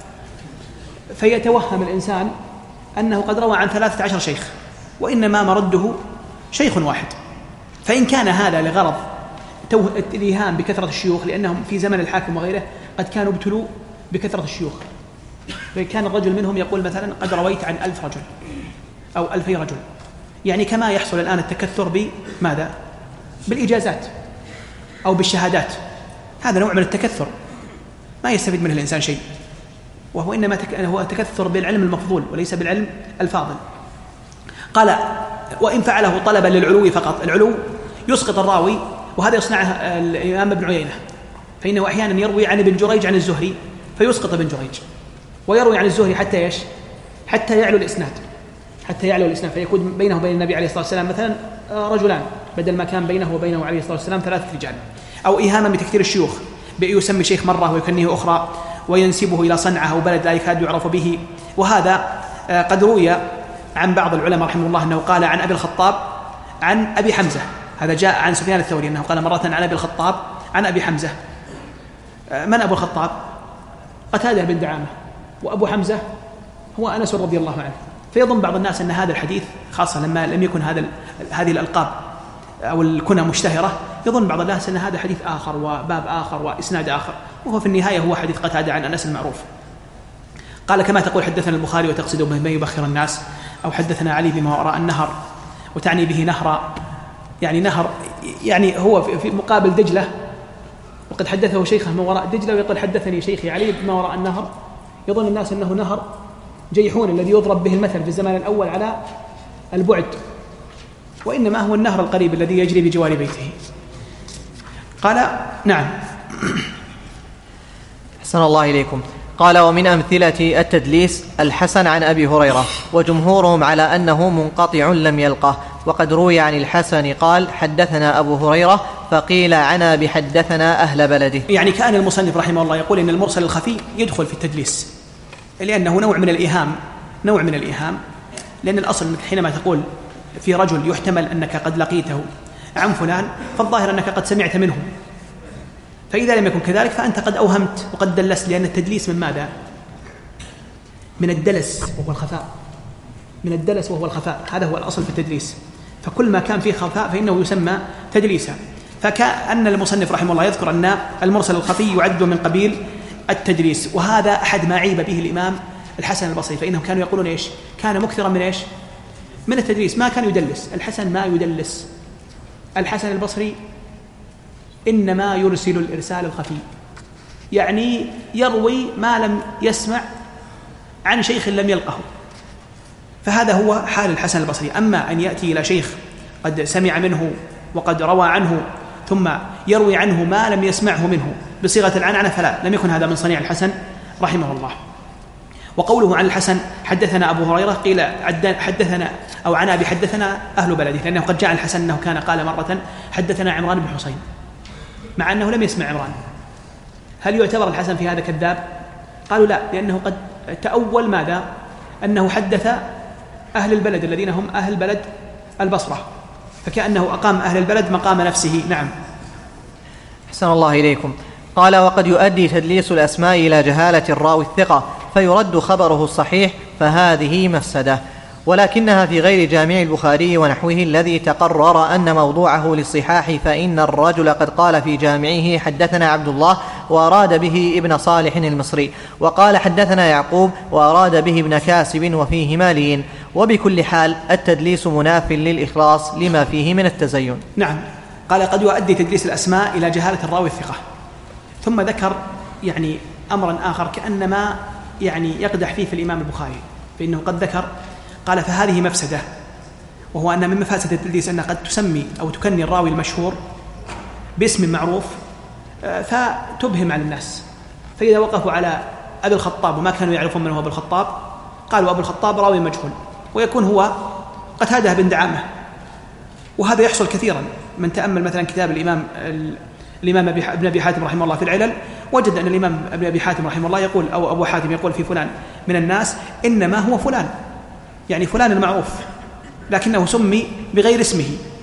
فيتوهم الإنسان أنه قد روى عن ثلاثة عشر شيخ، وإنما مرده شيخ واحد. فإن كان هذا لغرض الإيهام بكثرة الشيوخ، لأنهم في زمن الحاكم وغيره قد كانوا ابتلوا بكثرة الشيوخ، فكان الرجل منهم يقول مثلا قد رويت عن ألف رجل أو ألفي رجل، يعني كما يحصل الآن التكثر بماذا؟ بالإجازات أو بالشهادات، هذا نوع من التكثر ما يستفيد منه الإنسان شيء، وهو إنما تك... هو تكثر بالعلم المفضول وليس بالعلم الفاضل. قال وإن فعله طلبا للعلو فقط. العلو يسقط الراوي، وهذا يصنعه الإمام ابن عيينة، فإنه أحيانا يروي عن ابن جريج عن الزهري فيسقط ابن جريج، ويروي عن الزهري حتى إيش؟ حتى يعلو الإسناد، حتى يعلو الإسناد فيكون بينه وبين النبي عليه الصلاة والسلام مثلا رجلان بدل ما كان بينه وبينه عليه الصلاة والسلام ثلاثة رجال. أو إيهاما بتكثير الشيوخ، بيسمي شيخ مرة ويكنيه أخرى وينسبه إلى صنعة أو بلد لا يكاد يعرف به. وهذا قد روي عن بعض العلماء رحمه الله أنه قال عن أبي الخطاب عن أبي حمزة، هذا جاء عن سفيان الثوري أنه قال مرة عن أبي الخطاب عن أبي حمزة. من أبو الخطاب؟ قتادة بن دعامة، وأبو حمزة هو أنس رضي الله عنه. فيظن بعض الناس أن هذا الحديث خاصة لما لم يكن هذا هذه الألقاب أو الكنى مشتهرة، يظن بعض الناس أن هذا حديث آخر وباب آخر وإسناد آخر، وهو في النهاية هو حديث قتادة عن أنس المعروف. قال كما تقول حدثنا البخاري وتقصد به يبخر الناس، أو حدثنا علي بما وراء النهر وتعني به نهرا، يعني نهر يعني هو في مقابل دجلة، وقد حدثه شيخه من وراء دجلة، ويقول حدثني شيخي علي بما وراء النهر، يظن الناس أنه نهر جيحون الذي يضرب به المثل في الزمان الأول على البعد، وإنما هو النهر القريب الذي يجري بجوار بيته. قال نعم. أحسن الله إليكم. قال ومن أمثلة التدليس الحسن عن أبي هريرة، وجمهورهم على أنه منقطع لم يلقه، وقد روي عن الحسن قال حدثنا أبو هريرة، فقيل عنا بحدثنا أهل بلده. يعني كان المصنف رحمه الله يقول إن المرسل الخفي يدخل في التدليس، لأنه نوع من الإيهام، نوع من الإيهام، لأن الأصل أنك حينما تقول في رجل يحتمل أنك قد لقيته عن فلان، فالظاهر أنك قد سمعت منه، فإذا لم يكن كذلك فأنت قد أوهمت وقد دلست، لأن التدليس من ماذا؟ من الدلس وهو الخفاء، من الدلس وهو الخفاء، هذا هو الأصل في التدليس، فكل ما كان فيه خفاء فإنه يسمى تدليسا. فكأن المصنف رحمه الله يذكر أن المرسل الخفي يعد من قبيل التدليس، وهذا أحد ما عيب به الإمام الحسن البصري، فإنهم كانوا يقولون إيش؟ كان مكثرا من إيش؟ من التدليس، ما كان يدلس. الحسن ما يدلس، الحسن البصري إنما يرسل الإرسال الخفي، يعني يروي ما لم يسمع عن شيخ لم يلقه، فهذا هو حال الحسن البصري. أما أن يأتي إلى شيخ قد سمع منه وقد روى عنه ثم يروي عنه ما لم يسمعه منه بصيغة العنعنة فلا، لم يكن هذا من صنيع الحسن رحمه الله. وقوله عن الحسن حدثنا أبو هريرة، قيل حدثنا أو عنا بحدثنا أهل بلده، لأنه قد جاء الحسن أنه كان قال مرة حدثنا عمران بن حسين، مع أنه لم يسمع عمران. هل يعتبر الحسن في هذا كذاب؟ قالوا لا، لأنه قد تأول ماذا؟ أنه حدث أهل البلد الذين هم أهل بلد البصرة، فكأنه أقام أهل البلد مقام نفسه. نعم. أحسن الله إليكم. قال وقد يؤدي تدليس الأسماء إلى جهالة الراوي الثقة فيرد خبره الصحيح، فهذه مفسدة. ولكنها في غير جامع البخاري ونحوه الذي تقرر أن موضوعه للصحاح، فإن الرجل قد قال في جامعه حدثنا عبد الله وأراد به ابن صالح المصري، وقال حدثنا يعقوب وأراد به ابن كاسب وفيهما لين. وبكل حال التدليس مناف للإخلاص لما فيه من التزين. نعم. قال قد يؤدي تدليس الأسماء إلى جهالة الراوي الثقة. ثم ذكر يعني أمرا آخر كأنما يعني يقدح فيه في الإمام البخاري، فإنه قد ذكر قال فهذه مفسدة، وهو أن من مفاسد التدليس أنها قد تسمي أو تكني الراوي المشهور باسم معروف فتبهم على الناس، فإذا وقفوا على أبي الخطاب وما كانوا يعرفون من هو أبو الخطاب قالوا أبو الخطاب راوي مجهول، ويكون هو قتادة بن دعامة. وهذا يحصل كثيرا. من تأمل مثلا كتاب الإمام الإمام ابن أبي حاتم رحمه الله في العلل وجد أن الإمام ابن أبي حاتم رحمه الله يقول أو أبو حاتم يقول في فلان من الناس إنما هو فلان، يعني فلان المعروف، لكنه سمي بغير اسمه.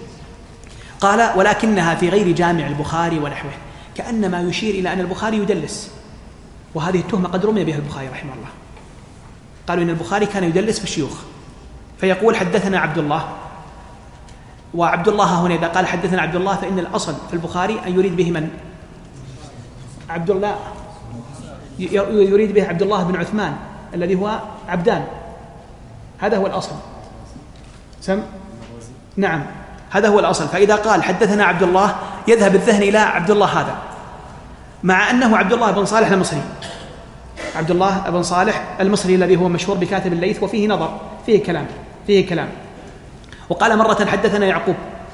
قال ولكنها في غير جامع البخاري ونحوه، كأنما يشير إلى أن البخاري يدلس، وهذه التهمة قد رمي بها البخاري رحمه الله. قالوا إن البخاري كان يدلس في الشيوخ، فيقول حدثنا عبد الله، وعبد الله هنا إذا قال حدثنا عبد الله فإن الأصل في البخاري أن يريد به من؟ عبد الله، يريد به عبد الله بن عثمان الذي هو عبدان، هذا هو الأصل. سم؟ نعم، هذا هو الأصل. فإذا قال حدثنا عبد الله يذهب الذهن إلى عبد الله هذا، مع أنه عبد الله بن صالح المصري، عبد الله بن صالح المصري الذي هو مشهور بكاتب الليث، وفيه نظر، فيه كلام فيه كلام وقال مرة حدثنا يعقوب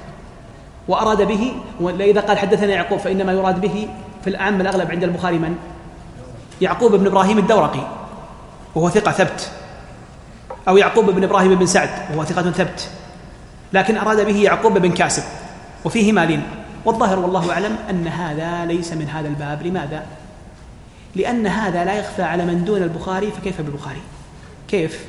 وأراد به، وإذا قال حدثنا يعقوب فإنما يراد به في الأعم الأغلب عند البخاري من؟ يعقوب بن إبراهيم الدورقي وهو ثقة ثبت، أو يعقوب بن إبراهيم بن سعد وهو ثقة ثبت، لكن أراد به يعقوب بن كاسب وفيه مالين. والظاهر والله أعلم أن هذا ليس من هذا الباب. لماذا؟ لأن هذا لا يخفى على من دون البخاري، فكيف بالبخاري؟ كيف؟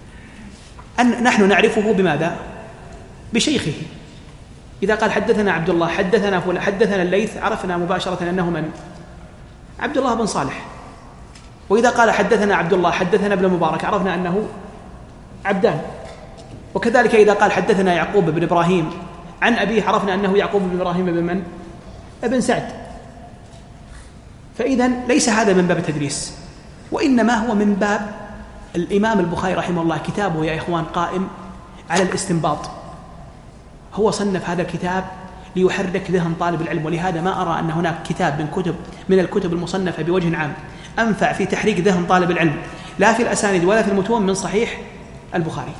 أن نحن نعرفه بماذا؟ بشيخه. إذا قال حدثنا عبد الله حدثنا فلان حدثنا الليث عرفنا مباشرة أنه من؟ عبد الله بن صالح. وإذا قال حدثنا عبد الله حدثنا ابن مبارك عرفنا أنه عبدان. وكذلك إذا قال حدثنا يعقوب بن إبراهيم عن أبيه عرفنا أنه يعقوب بن إبراهيم بن من؟ ابن سعد. فإذا ليس هذا من باب التدريس، وإنما هو من باب الإمام البخاري رحمه الله كتابه يا إخوان قائم على الاستنباط. هو صنف هذا الكتاب ليحرك ذهن طالب العلم، ولهذا ما أرى أن هناك كتاب من كتب من الكتب المصنفة بوجه عام أنفع في تحريك ذهن طالب العلم لا في الأسانيد ولا في المتون من صحيح البخاري.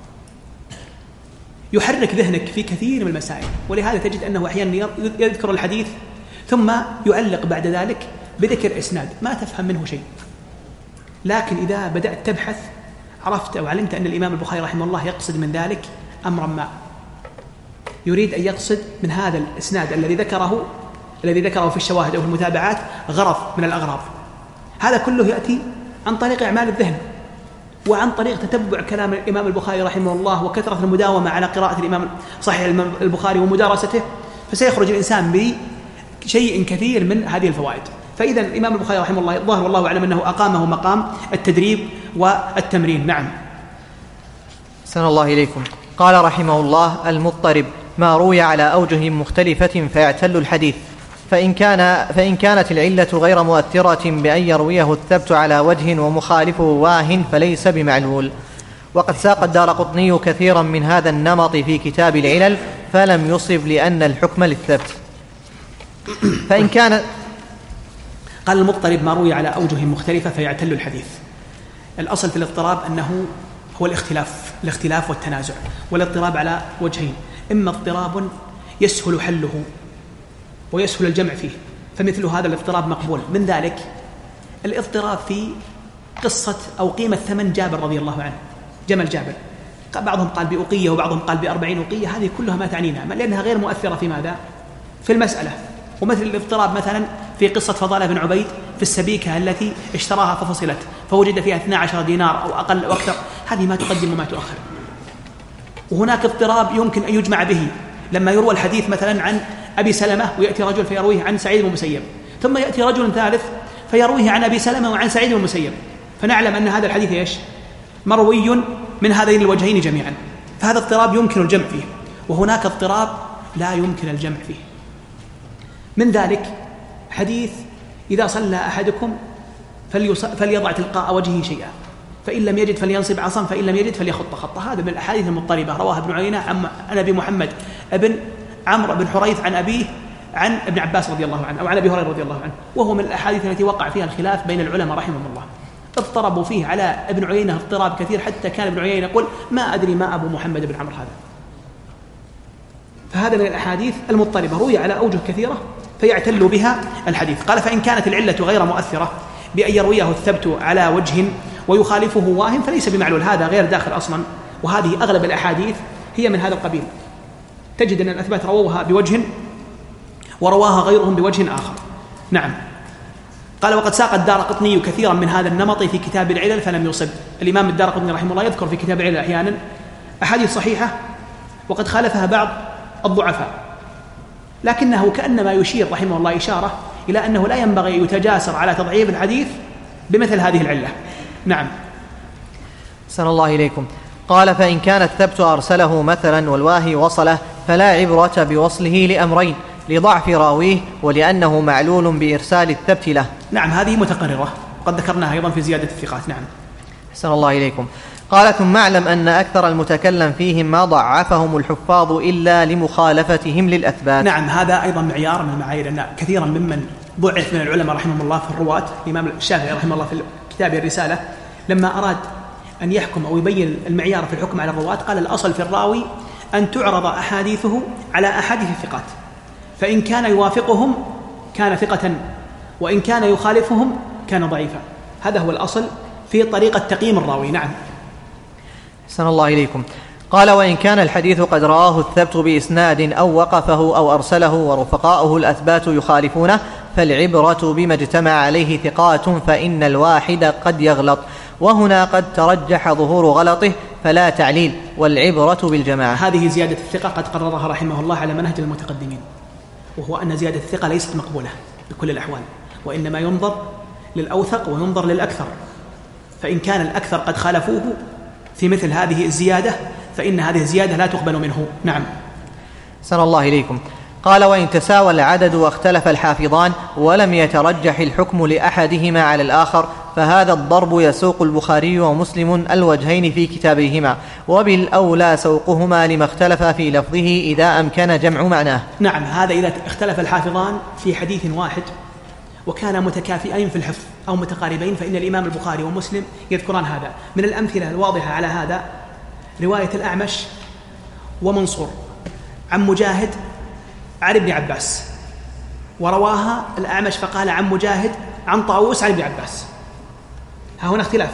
يحرك ذهنك في كثير من المسائل، ولهذا تجد أنه أحيانا يذكر الحديث ثم يعلق بعد ذلك بذكر إسناد ما تفهم منه شيء، لكن إذا بدأت تبحث عرفت أو علمت أن الإمام البخاري رحمه الله يقصد من ذلك أمرا ما، يريد أن يقصد من هذا الإسناد الذي ذكره الذي ذكره في الشواهد أو في المتابعات غرض من الأغراض. هذا كله يأتي عن طريق إعمال الذهن وعن طريق تتبع كلام الإمام البخاري رحمه الله وكثرة المداومة على قراءة الإمام صحيح البخاري ومدارسته، فسيخرج الإنسان بشيء كثير من هذه الفوائد. فإذا الإمام البخاري رحمه الله الظاهر والله أعلم أنه أقامه مقام التدريب والتمرين. نعم. أحسن الله إليكم. قال رحمه الله: المضطرب ما روي على أوجه مختلفة فيعتل الحديث، فإن, كان فإن كانت العلة غير مؤثرة بأن يرويه الثبت على وجه ومخالفه واه فليس بمعلول. وقد ساق الدارقطني كثيرا من هذا النمط في كتاب العلل فلم يصب لأن الحكم للثبت. فإن كان قال المضطرب ما روي على أوجه مختلفة فيعتل الحديث. الأصل في الاضطراب أنه هو الاختلاف الاختلاف والتنازع، والاضطراب على وجهين: إما اضطراب يسهل حله ويسهل الجمع فيه، فمثل هذا الاضطراب مقبول. من ذلك الاضطراب في قصة أو قيمة ثمن جابر رضي الله عنه، جمل جابر، بعضهم قال بأقية وبعضهم قال بأربعين أقية، هذه كلها ما تعنينا لأنها غير مؤثرة في ماذا؟ في المسألة. ومثل الاضطراب مثلا في قصة فضالة بن عبيد في السبيكة التي اشتراها ففصلت فوجد فيها اثني عشر دينار أو أقل أو أكثر، هذه ما تقدم وما تؤخر. وهناك اضطراب يمكن أن يجمع به لما يروى الحديث مثلا عن أبي سلمة ويأتي رجل فيرويه عن سعيد بن المسيب، ثم يأتي رجل ثالث فيرويه عن أبي سلمة وعن سعيد بن المسيب، فنعلم أن هذا الحديث إيش؟ مروي من هذين الوجهين جميعا، فهذا اضطراب يمكن الجمع فيه، وهناك اضطراب لا يمكن الجمع فيه. من ذلك حديث إذا صلى أحدكم فليضع تلقاء وجهه شيئا، فإن لم يجد فلينصب عصا، فإن لم يجد فليخط خطا. هذا من الأحاديث المضطربة، رواها ابن عيينة عن أبي محمد ابن عمرو بن حريث عن أبيه عن ابن عباس رضي الله عنه، أو عن أبي هريرة رضي الله عنه، وهو من الأحاديث التي وقع فيها الخلاف بين العلماء رحمهم الله. اضطربوا فيه على ابن عيينة اضطراب كثير، حتى كان ابن عيينة يقول ما أدري ما أبو محمد بن عمرو هذا. فهذا من الأحاديث المضطربة، روي على أوجه كثيرة فيعتل بها الحديث. قال فإن كانت العلة غير مؤثرة بأن يرويه الثبت على وجه ويخالفه واهم فليس بمعلول، هذا غير داخل أصلا. وهذه أغلب الأحاديث هي من هذا القبيل، تجد أن الأثبات رووها بوجه ورواها غيرهم بوجه آخر. نعم. قال وقد ساق الدارقطني كثيرا من هذا النمط في كتاب العلل فلم يصب. الإمام الدارقطني رحمه الله يذكر في كتاب العلل أحيانا أحاديث صحيحة وقد خالفها بعض الضعفاء، لكنه كأنما يشير رحمه الله إشارة إلى أنه لا ينبغي أن يتجاسر على تضعيف الحديث بمثل هذه العلة. نعم. أحسن الله إليكم. قال فإن كان الثبت أرسله مثلا والواهي وصله فلا عبرة بوصله لأمرين: لضعف راويه ولأنه معلول بإرسال الثبت له. نعم، هذه متقررة قد ذكرناها أيضا في زيادة الثقات. نعم. أحسن الله إليكم. قال ثم اعلم أن أكثر المتكلم فيهم ما ضعفهم الحفاظ إلا لمخالفتهم للأثبات. نعم، هذا أيضا معيار من المعايير، أن كثيرا ممن ضعف من العلماء رحمهم الله في الرواة، الإمام الشافعي رحمه الله في كتابه الرسالة لما أراد أن يحكم أو يبين المعيار في الحكم على الرواة قال الأصل في الراوي أن تعرض أحاديثه على أحاديث الثقات، فإن كان يوافقهم كان ثقة، وإن كان يخالفهم كان ضعيفا. هذا هو الأصل في طريقة تقييم الراوي. نعم. أحسن الله إليكم. قال وإن كان الحديث قد رواه الثبت بإسناد أو وقفه أو أرسله ورفقاؤه الأثبات يخالفونه فالعبرة بما اجتمع عليه ثقات، فإن الواحد قد يغلط، وهنا قد ترجح ظهور غلطه فلا تعليل، والعبرة بالجماعة. هذه زيادة الثقة قد قررها رحمه الله على منهج المتقدمين، وهو أن زيادة الثقة ليست مقبولة بكل الأحوال، وإنما ينظر للأوثق وينظر للأكثر، فإن كان الأكثر قد خالفوه في مثل هذه الزيادة فإن هذه الزيادة لا تقبل منه. نعم. أحسن الله إليكم. قال وإن تساوى العدد واختلف الحافظان ولم يترجح الحكم لأحدهما على الآخر فهذا الضرب يسوق البخاري ومسلم الوجهين في كتابيهما، وبالأولى سوقهما لما اختلف في لفظه إذا أمكن جمع معناه. نعم، هذا إذا اختلف الحافظان في حديث واحد وكان متكافئين في الحفظ أو متقاربين فإن الإمام البخاري ومسلم يذكران هذا. من الأمثلة الواضحة على هذا رواية الأعمش ومنصور عن مجاهد عن ابن عباس، ورواها الأعمش فقال عن مجاهد عن طاووس عن ابن عباس، ها هنا اختلاف.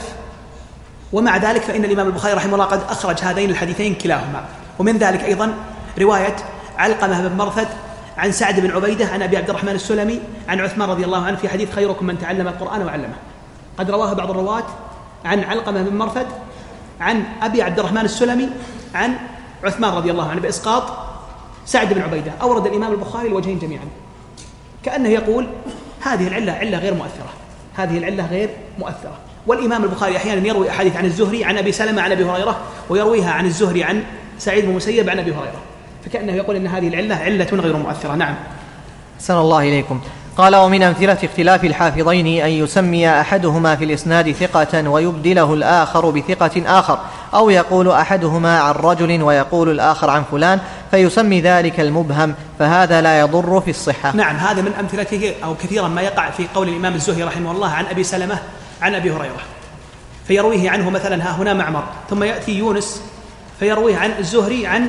ومع ذلك فإن الإمام البخاري رحمه الله قد أخرج هذين الحديثين كلاهما. ومن ذلك أيضا رواية علقمة بن مرثد عن سعد بن عبيدة عن أبي عبد الرحمن السلمي عن عثمان رضي الله عنه في حديث خيركم من تعلم القرآن وعلمه، قد رواها بعض الرواة عن علقمة بن مرثد عن أبي عبد الرحمن السلمي عن عثمان رضي الله عنه بإسقاط سعد بن عبيدة. أورد الإمام البخاري الوجهين جميعا كأنه يقول هذه العلة علة غير مؤثرة، هذه العلة غير مؤثرة. والإمام البخاري أحيانا يروي أحاديث عن الزهري عن أبي سلمة عن أبي هريرة ويرويها عن الزهري عن سعيد بن المسيب عن أبي هريرة، فكأنه يقول إن هذه العلة علة غير مؤثرة. نعم. أحسن الله إليكم. قال ومن أمثلة اختلاف الحافظين أن يسمي أحدهما في الإسناد ثقة ويبدله الآخر بثقة آخر، أو يقول أحدهما عن رجل ويقول الآخر عن فلان فيسمي ذلك المبهم، فهذا لا يضر في الصحة. نعم، هذا من أمثلته أو كثيرا ما يقع في قول الإمام الزهري رحمه الله عن أبي سلمة عن أبي هريرة فيرويه عنه مثلا ها هنا معمر، ثم يأتي يونس فيرويه عن الزهري عن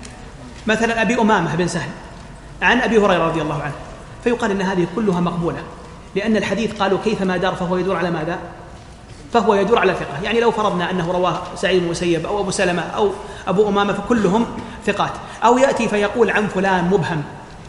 مثلا أبي أمامة بن سهل عن أبي هريرة رضي الله عنه، فيقال إن هذه كلها مقبولة، لأن الحديث قالوا كيفما دار فهو يدور على ماذا؟ فهو يدور على ثقة. يعني لو فرضنا أنه رواه سعيد بن المسيب أو أبو سلمة أو أبو أمامة فكلهم ثقات، أو يأتي فيقول عن فلان مبهم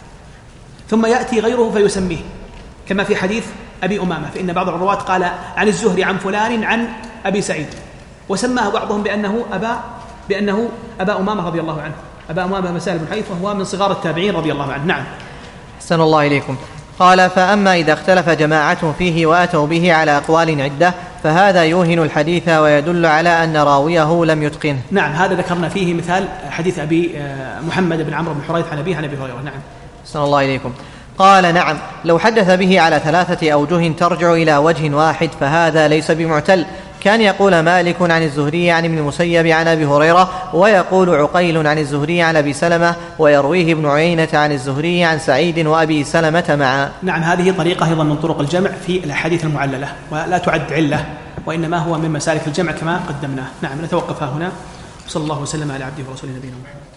ثم يأتي غيره فيسميه، كما في حديث أبي أمامة، فإن بعض الرواة قال عن الزهري عن فلان عن أبي سعيد، وسماه بعضهم بأنه أبا بأنه أبا أمامة رضي الله عنه، أبا أمامة مسال بن حيث وهو من صغار التابعين رضي الله عنه. نعم. أحسن الله إليكم. قال فأما إذا اختلف جماعة فيه وأتوا به على أقوال عدة فهذا يوهن الحديث ويدل على أن راويه لم يتقنه. نعم، هذا ذكرنا فيه مثال حديث أبي محمد بن عمرو بن حريث عن أبيه عن أبي هريرة. نعم. صلى الله إليكم. قال نعم، لو حدث به على ثلاثة أوجه ترجع إلى وجه واحد فهذا ليس بمعتل. كان يقول مالك عن الزهري عن ابن المسيب عن أبي هريرة، ويقول عقيل عن الزهري عن أبي سلمة، ويرويه ابن عيينة عن الزهري عن سعيد وأبي سلمة معا. نعم، هذه طريقة أيضا من طرق الجمع في الأحاديث المعللة، ولا تعد علة، وإنما هو من مسالك الجمع كما قدمناه. نعم، نتوقف هنا، وصلى الله وسلم على عبده ورسوله نبينا محمد.